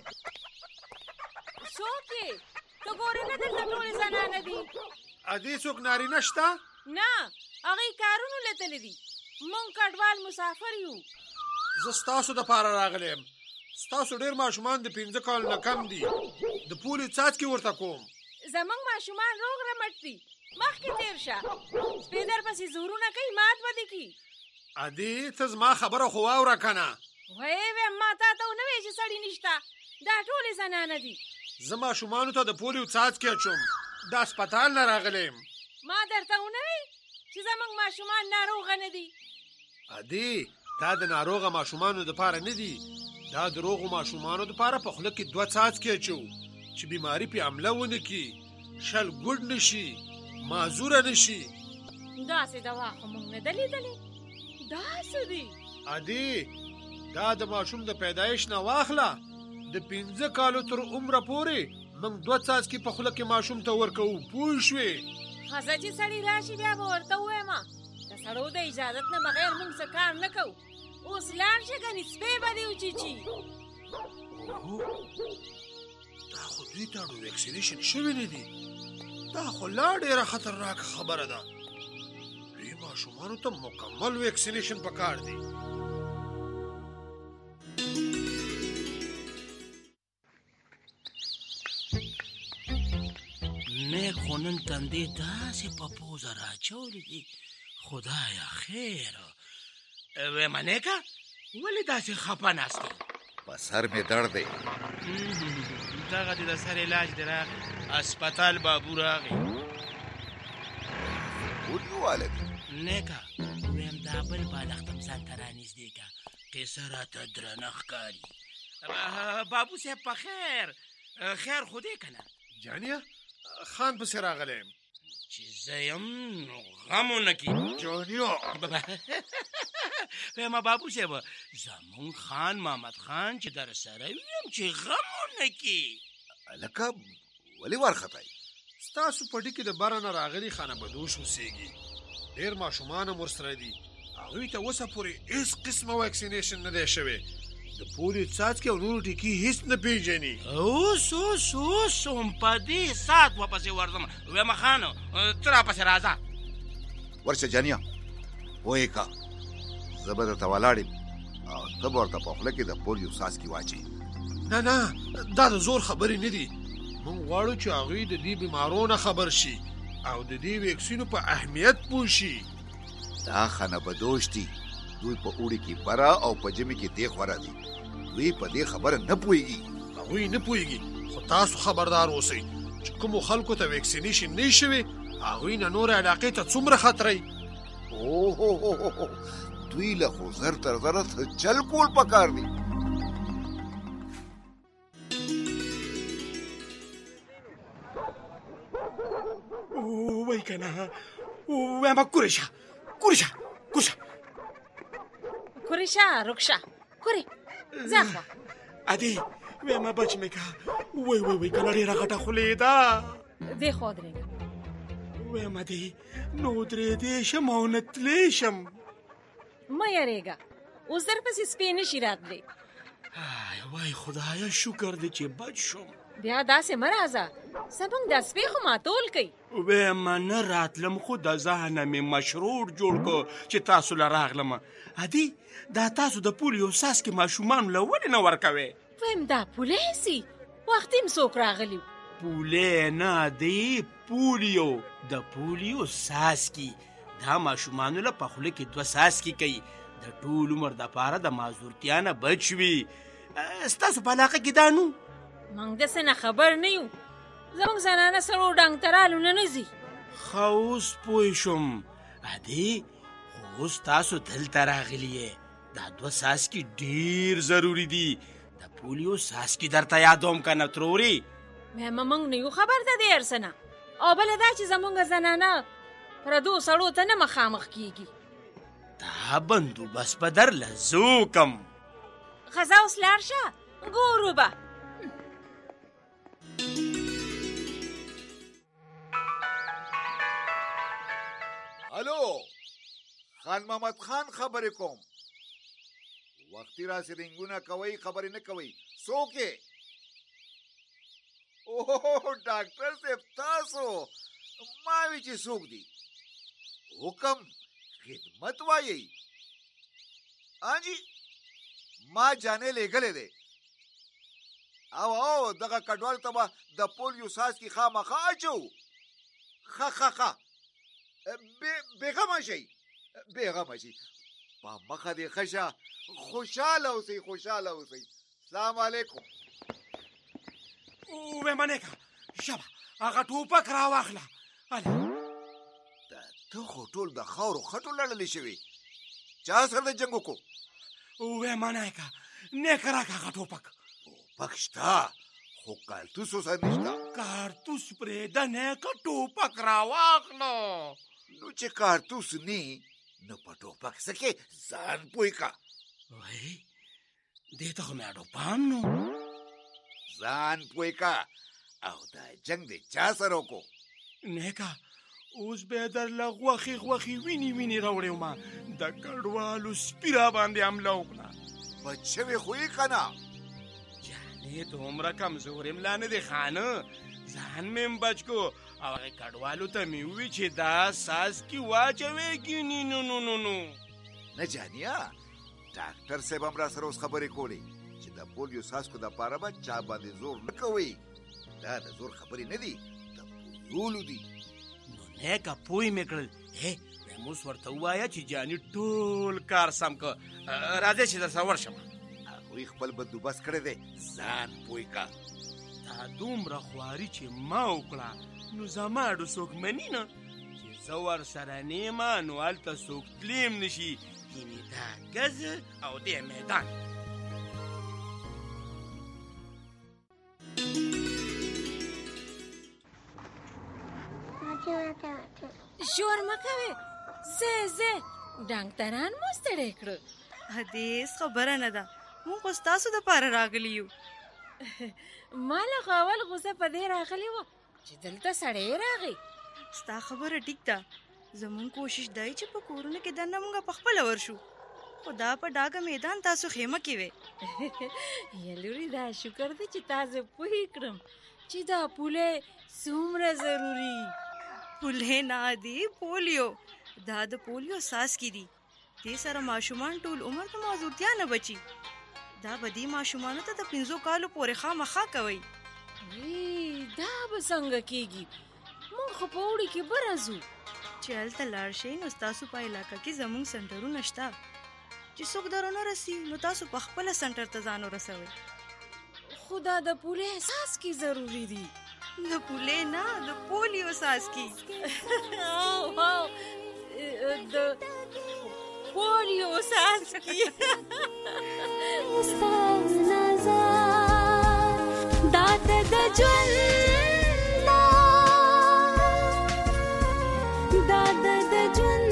څوک ته ګورې نه دلته ټولې زنانه دي. ادي څوک نارینه شته؟ نه هغې کارونو لیدلی دي. مونږ کډوال مسافر یو. زه ستاسو دپاره راغلی یم. ستاسو ډېر ماشومان د پنځه کالو نه کم دي. د پولې څاڅکي ورته کوم. زمونږ ماشومان روغ رمټ دي. مخکې تېر شه. سپی درپسې زورونه کوي، مات به دې کي. ادي ته زما خبره خو واوره که نه. ویې ویم ما تا ته ونه وایې چې سړي نشته. دا ټولې زنانه دي. زه ماشومانو ته د پولیو څاڅکي اچوم. د هسپتال نه راغلی یم. ما درته ونه وی چې زمونږ ماشومان ناروغه نه دي. ادي دا د ناروغه ماشومانو دپاره نه دي. دا د روغو ماشومانو دپاره په خوله کې دوه څاڅکي اچو چې بیماري پې حمله ونه کړي، شل ګوډ نه شي، معذوره نه شي. داسې دوا خو مونږ نه ده لیدلې. داسې دي. ادي دا د ماشوم د پیدایش نه واخله د پنځه کالو تر عمره پورې موږ دوه څاڅکي په خوله کې ماشوم ته ورکوو. پوه شوې؟ ښځه چې سړي راشي بیا به ورته ووایم د سړو د اجازت نه بغیر موږ څه کار نه کوو. اوس لاړ شه کنې سپی به دې وچیچي. دا خو دوی ته اړو ویکسینیشن شوي نه دي. دا خو لا ډېره خطرناکه خبره ده. دوی ماشومانو ته مکمل ویکسینیشن پکار دی. نه خو نن تندې داسې په پوزه راچولې دي. خدایا خیر. ویې منیکه ولې داسې خفه ناستې؟ په سر مې درد دی. دغه دې د سر علاج دی راغی. هسپتال بابو راغی. ونیواله دی نیکه ویم دا بل بالښتم ځان ته رانږدې که قیصه راته درنه ښکاري. بابو صاحب په خیر خیر خو دی که نه؟ جانیه خان پسې راغلی یم چې زه یم نو غم ونه کړي. جانیه ویمه بابو صاحب زمونږ خان محمد خان چې در سره ویم چې غم ونه کړي. هلکه ولې وارخطئ؟ ستاسو په ډي کې د بره نه راغلي خانه بدوش اوسېږي. ډېر ماشومان هم ورسره دي. هغوی ته اوسه پورې هېڅ قسمه ویکسینیشن نه دی شوی. د پولیو څاڅکي او نورو ټیکي هېڅ نه پېژني. اوس اوس اوس هم په دې ساعت ورپسې ورځم. ویمه خانو ته راپسې راځه. ورشه جانیه ویې که زه به درته ولاړ یم او ته به ورته په خوله کې د پولیو څاڅکي واچوې. نه نه دا د زور خبرې نه دي. موږ غواړو چې هغوی د دې بیمارو نه خبر شي او د دې ویکسینو په اهمیت پوه شي. دا خانه بدوش دي. دوی په اوړي کې بره او په ژمي کې دی خوره دي. دوی په دې خبره نه پوهېږي. هغوی نه پوهېږي خو تاسو خبردار اوسئ چې کومو خلکو ته ویکسینیشن نه شوي هغوی نه نورې علاقې ته څومره خطرئ. اوه دوی له خو زر تر زره چل کول پکار دي. وای که نه ویمه کورې شه کورې شه کور شه کورې شه رک شه کورې ځه خوا. ادې ویمه بچ مې که وای وای وای کنه ډېره غټه خولې ده. دې خوا درېږه. ویمه دې نو درېدې شم او نه تللی شم. مه یېرېږه اوس درپسې سپی نه شي راتلی. وای خدایا شکر دې چې بچ شوم. بیا داسې مه راځه، زموږ د سپي خو ماتول کوي. وایم نه راتلم خو د ذهنه مې مشروع جوړ کړ چې تاسو له راغلم. ادي دا تاسو د پولیو څاڅکي ماشومانو له ولې نه ورکوئ؟ وایم دا پولی سي وختي م څوک راغلي. پولی نه دی، پولیو. د پولیو څاڅکي دا ماشومانو له په خوله کې دوه څاڅکي کوي، د ټول عمر دپاره د معذورتیا نه بچ وي. ستاسو په علاقه کې دا نو موږ داسې نه خبر نه یو. زموږ زنانه سړو ډاکټرانو نه نه ځي. ښه اوس پوه شوم. ادې خو اوس تاسو دلته راغلي یې، دا دوه څاڅکي ډېر ضروري دي. د پولیو څاڅکي درته یادوم که نه ترورې؟ مېمه موږ نه یو خبر د دې هر څه نه. او بله دا چې زموږ زنانه پردو سړو ته نه مخامخ کېږي. دا بندوبست به درله زه وکم. ښځه اوس لاړ شه، ګورو به. الو خان محمد خان خبرې کوم. وختي راسې رنګونه کوئ، خبرې نه کوئ. څوک یې؟ اوه ډاکټر صاحب تاسو؟ ما وی چې څوک دی؟ حکم خدمت وایي. آجی ما جانې لېږلې دی. او او دغه کډوالو ته به د پولیو څاڅکي خامخا اچو. ښه ښه ښه بېغمه شئ، بېغمه شئ. په مخه دې ښه شه، خوشحاله اوسئ، خوشحاله اوسئ. سلام علیکم. وې منېکه شبه هغه ټوپک راواخله. ته خو ټول د خاورو خټو لړلې شوې. چا سره د جنګ وکړو؟ وې منېکه نیکه راکه هغه ټوپک. ټوپک شته خو کارتوس اوسه نشته. کارتوس پرېږده نیکه ټوپک راواخله. نو چې کارتوس نی نو په ټوپک څه کې ځان پوی کا. وای دې ته خو مې اډو پام نو. ځان پوی کا او دا جنګ دې چا سره وکړو؟ نیکه اوس به یې درله غوښې غوښې وینې وینې راوړې ومه. د کډوالو سپي را باندې حمله وکړه. بچ شوې خو یې که نه؟ جانې دومره کمزورې ملا نه دی خانه، ځان مې م بچ کو. او هغې کډوالو ته مې ووي چې دا څاڅکي واچوې کینې. نو نو نو نو نه جانیا، ډاکټر صاحب هم را سره اوس خبرې کولې چې د پولیو څاڅکو دپاره به چا باندې زور نه کوئ. دا د زور خبرې نه دي، د پویولو دي. نو نیکه پوی مې کړل. ویم اوس ورته ووایه چې جاني ټول کار سم که. راځئ چې در سره ورشم. هغوی خپل بندوبست کړی دی، ځان پوی کا. دا دومره خواري چې ما وکړه نو زما اډو څوک مني نه چې زه ورسره نیمه نو هلته څوک تلیم نشي. یعنې دا ګز او دې میدان. شور مه کوې، ځه ځه ډاکټران مو ستړی کړه. هدیس خبره نه ده، موږ خو ستاسو دپاره راغلي یو. ما له خو اول غوسه په دې راغلې وه چې دلته سړی راغی. ستا خبره ټیک ده، زموږ کوشش دی چې په کورونو کې دننه موږ پخپله ورشو، خو دا په ډاګه میدان تاسو خیمه کې وې. یا لورې دا شکر دی چې تاسو پوه کړم چې دا پولی څومره ضروري. پولی نه دي، پولیو. دا د پولیو څاڅکي دي، دې سره ماشومان ټول عمر د معذورتیا نه بچي. دا به دې ماشومانو ته د پنځو کالو پورې خامخا کوئ. دا به څنګه کېږي؟ موږ خو په اوړي کې به راځو. چې هلته لاړ شئ نو ستاسو په علاقه کې زموږ سنټرونه شته. چې څوک درونه رسي نو تاسو په خپله سنټر ته ځان ورسوئ. خو دا د پولی څاڅکي ضروري دي. د پولی نه، د پولیو څاڅکي. د پولیو څاڅکي. دا د ژوند دا د ژوند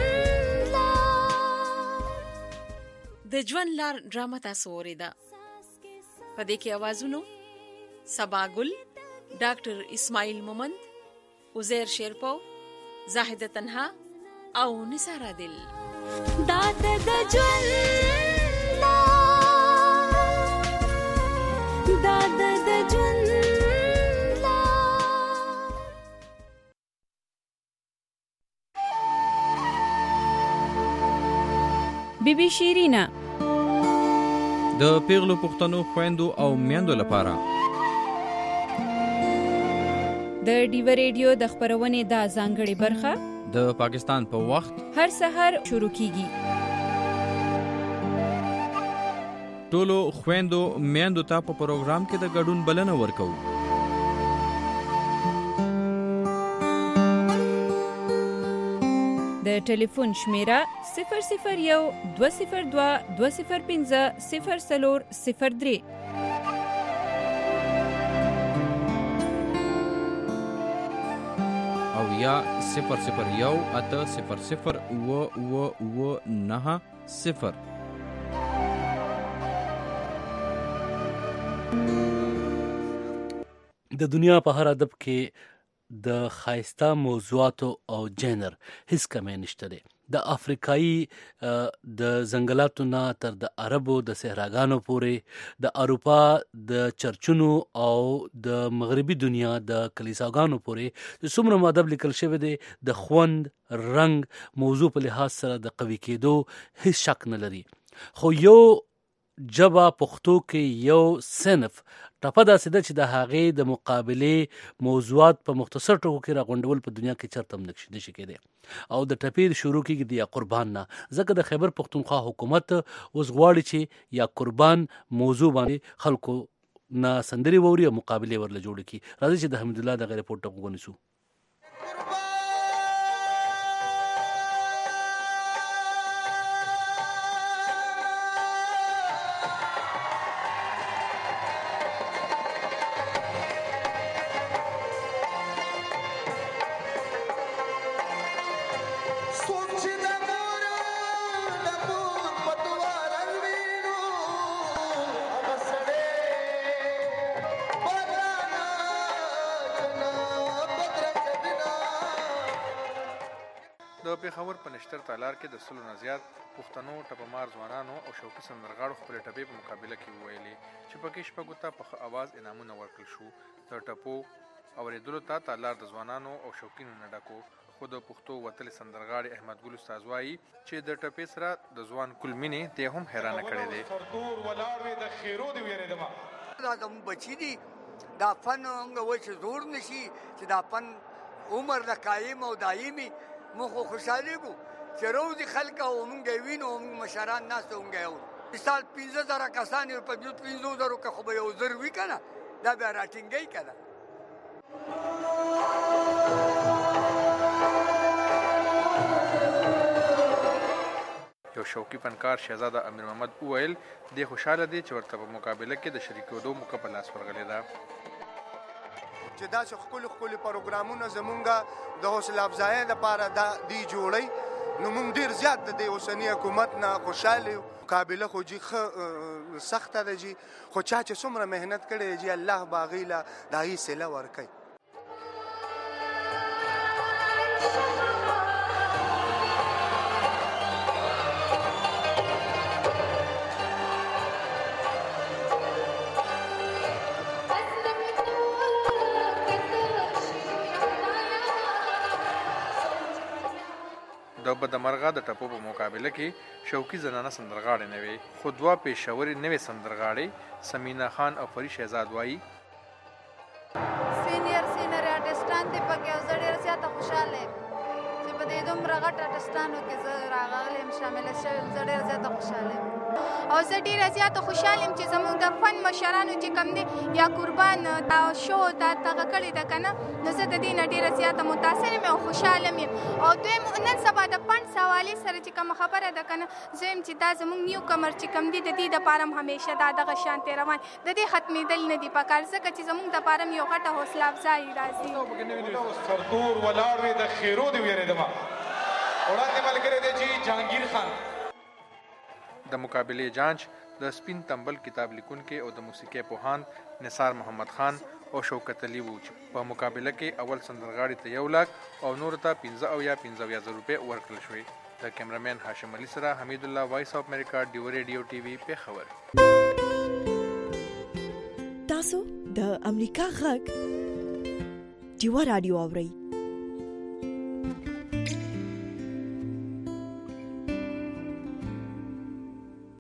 د ژوند لار ډرامه تاسو اوریدا. په دې کې اوازونو سباګل، ډاکټر اسماعیل مومند، عزیر شیرپو، زاهده تنها او نثار عادل. دا د ژوند دا د ژوند بی بی شیرینا د پیغلو پښتنو خويندو او میندو لپاره د ډیو ریډیو د خبرونې د ځانګړي برخه د پاکستان په وخت هر سحر شروع کیږي. ټولو خويندو میندو ته په پروګرام کې د ګډون بلنه ورکو. د ټلیفون شمیره صفر صفر یو دوه صفر دوه دوه صفر پنځه صفر څلور صفر درې او یا صفر صفر یو اته صفر صفر و و و نه صفر. د دنیا په هر ادب کې د خایسته موضوعاتو او جنر هیڅ کمی نشته دی. د افریقایي د ځنګلاتو نه تر د عربو د صحراګانو پورې، د اروپا د چرچونو او د مغربي دنیا د کلیساګانو پورې چې څومره ادب لیکل شوی دی، د خوند، رنګ، موضوع په لحاظ سره د قوي کېدو هیڅ شک نه لري. خو یو جبه پښتو کې یو صنف ټپه داسې ده چې د هغې د مقابلې موضوعات په مختصر ټکو کې راغونډول په دنیا کې چرته هم نشي کېدی. او د ټپې شروع کېږي د یا قربان نه، ځکه د خیبر پښتونخوا حکومت اوس غواړي چې یا قربان موضوع باندې خلکو نه سندرې ووري او مقابلې ورله جوړې کړي. راځي چې د حمید الله دغه رپورټ ټکو ونیسو. د پېښور په نشتر تالار کې د سلو نه زیات پښتنو ټپمار ځوانانو او شوقي سندرغاړو خپلې ټپې په مقابله کې وویلې چې پکې شپږو ته په ښه اواز انعامونه ورکړل شو. د ټپو اورېدلو ته تالار د ځوانانو او شوقینو نه ډک و. خو د پښتو وتلې سندرغاړي احمد ګل استاد وایي چې د ټپې سره د ځوان کل مینې ته هم حیرانه کړی دی. دا زموږ بچي دي، دا فن موږ وایو چې زور نشي چې دا فن عمر د قایم او دایمي. موږ خو خوشحالېږو چې روزي خلک او موږ یې وینو، موږ مشران ناست موږ یې اورو. مثال پنځه زره کسان یې په پنځو زرو کې خو به یو زر وي که نه، دا بیا راټینګوي که نه. یو شوقي فنکار شهزاده امیر محمد وویل دی خوشحاله دی چې ورته په مقابله کې د شریکېدو موقع په لاس ورغلې ده. چې داسې ښکلي ښکلي پروګرامونه زمونږ د حوصله افزایۍ لپاره دا دی جوړی، نو موږ ډېر زیات د دې اوسني حکومت نه خوشحاله یو. مقابله خو جي ښه سخته ده جي، خو چا چې څومره محنت کړی جي الله به هغې له د هغې صله ورکوي. د بدمرغه د ټپو په مقابله کې شوقي زنانه سندرغاړې نه وي، خو دوه پېښوري نوې سندرغاړې سمینا خان او فرید شهزاد وایي سینیر سینیر آرټسټان دي پکې او زه ډېره زیاته خوشحاله یم چې په دې دومره غټ آرټسټانو کې زه راغلی یم، شامله شوې یم. زه ډېره زیاته خوشحاله یم او زه ډېره زیاته خوشحاله یم چې زموږ د فن مشرانو چې کوم دی یا قربان دا شو دا دغه کړې ده که نه، نو زه د دې نه ډېره زیاته متاثر یم او خوشحاله یم. او دویم نن سبا د فن حوالې سره چې کومه خبره ده که نه، زه یم چې دا زموږ نیو کمر چې کوم دی د دې دپاره هم همیشه دا دغه شانتې روان، د دې ختمېدل نه دي پکار، ځکه چې زموږ دپاره هم یو غټه حوصله افزایي راځي. سرتور ولاړ وې د خیرو دې ویرېدمه. وړاندې ملګری دی چې جهانګیر خان. د مقابلې جانچ د سپین تمبل کتاب لیکونکي او د موسیقي پوهاند نثار محمد خان او شوکت علي وو چې په مقابله کې اول سندرغاړي ته یو لاک او نور ته پنځه او یا پنځه اویا زره روپۍ ورکړل شوې. د کیمرامین هاشم علي سره حمید الله، وایس اف امریکا، ډیو ریډیو ټي وي، پېښور. تاسو د امریکا غږ ډیوا رادیو اورئ.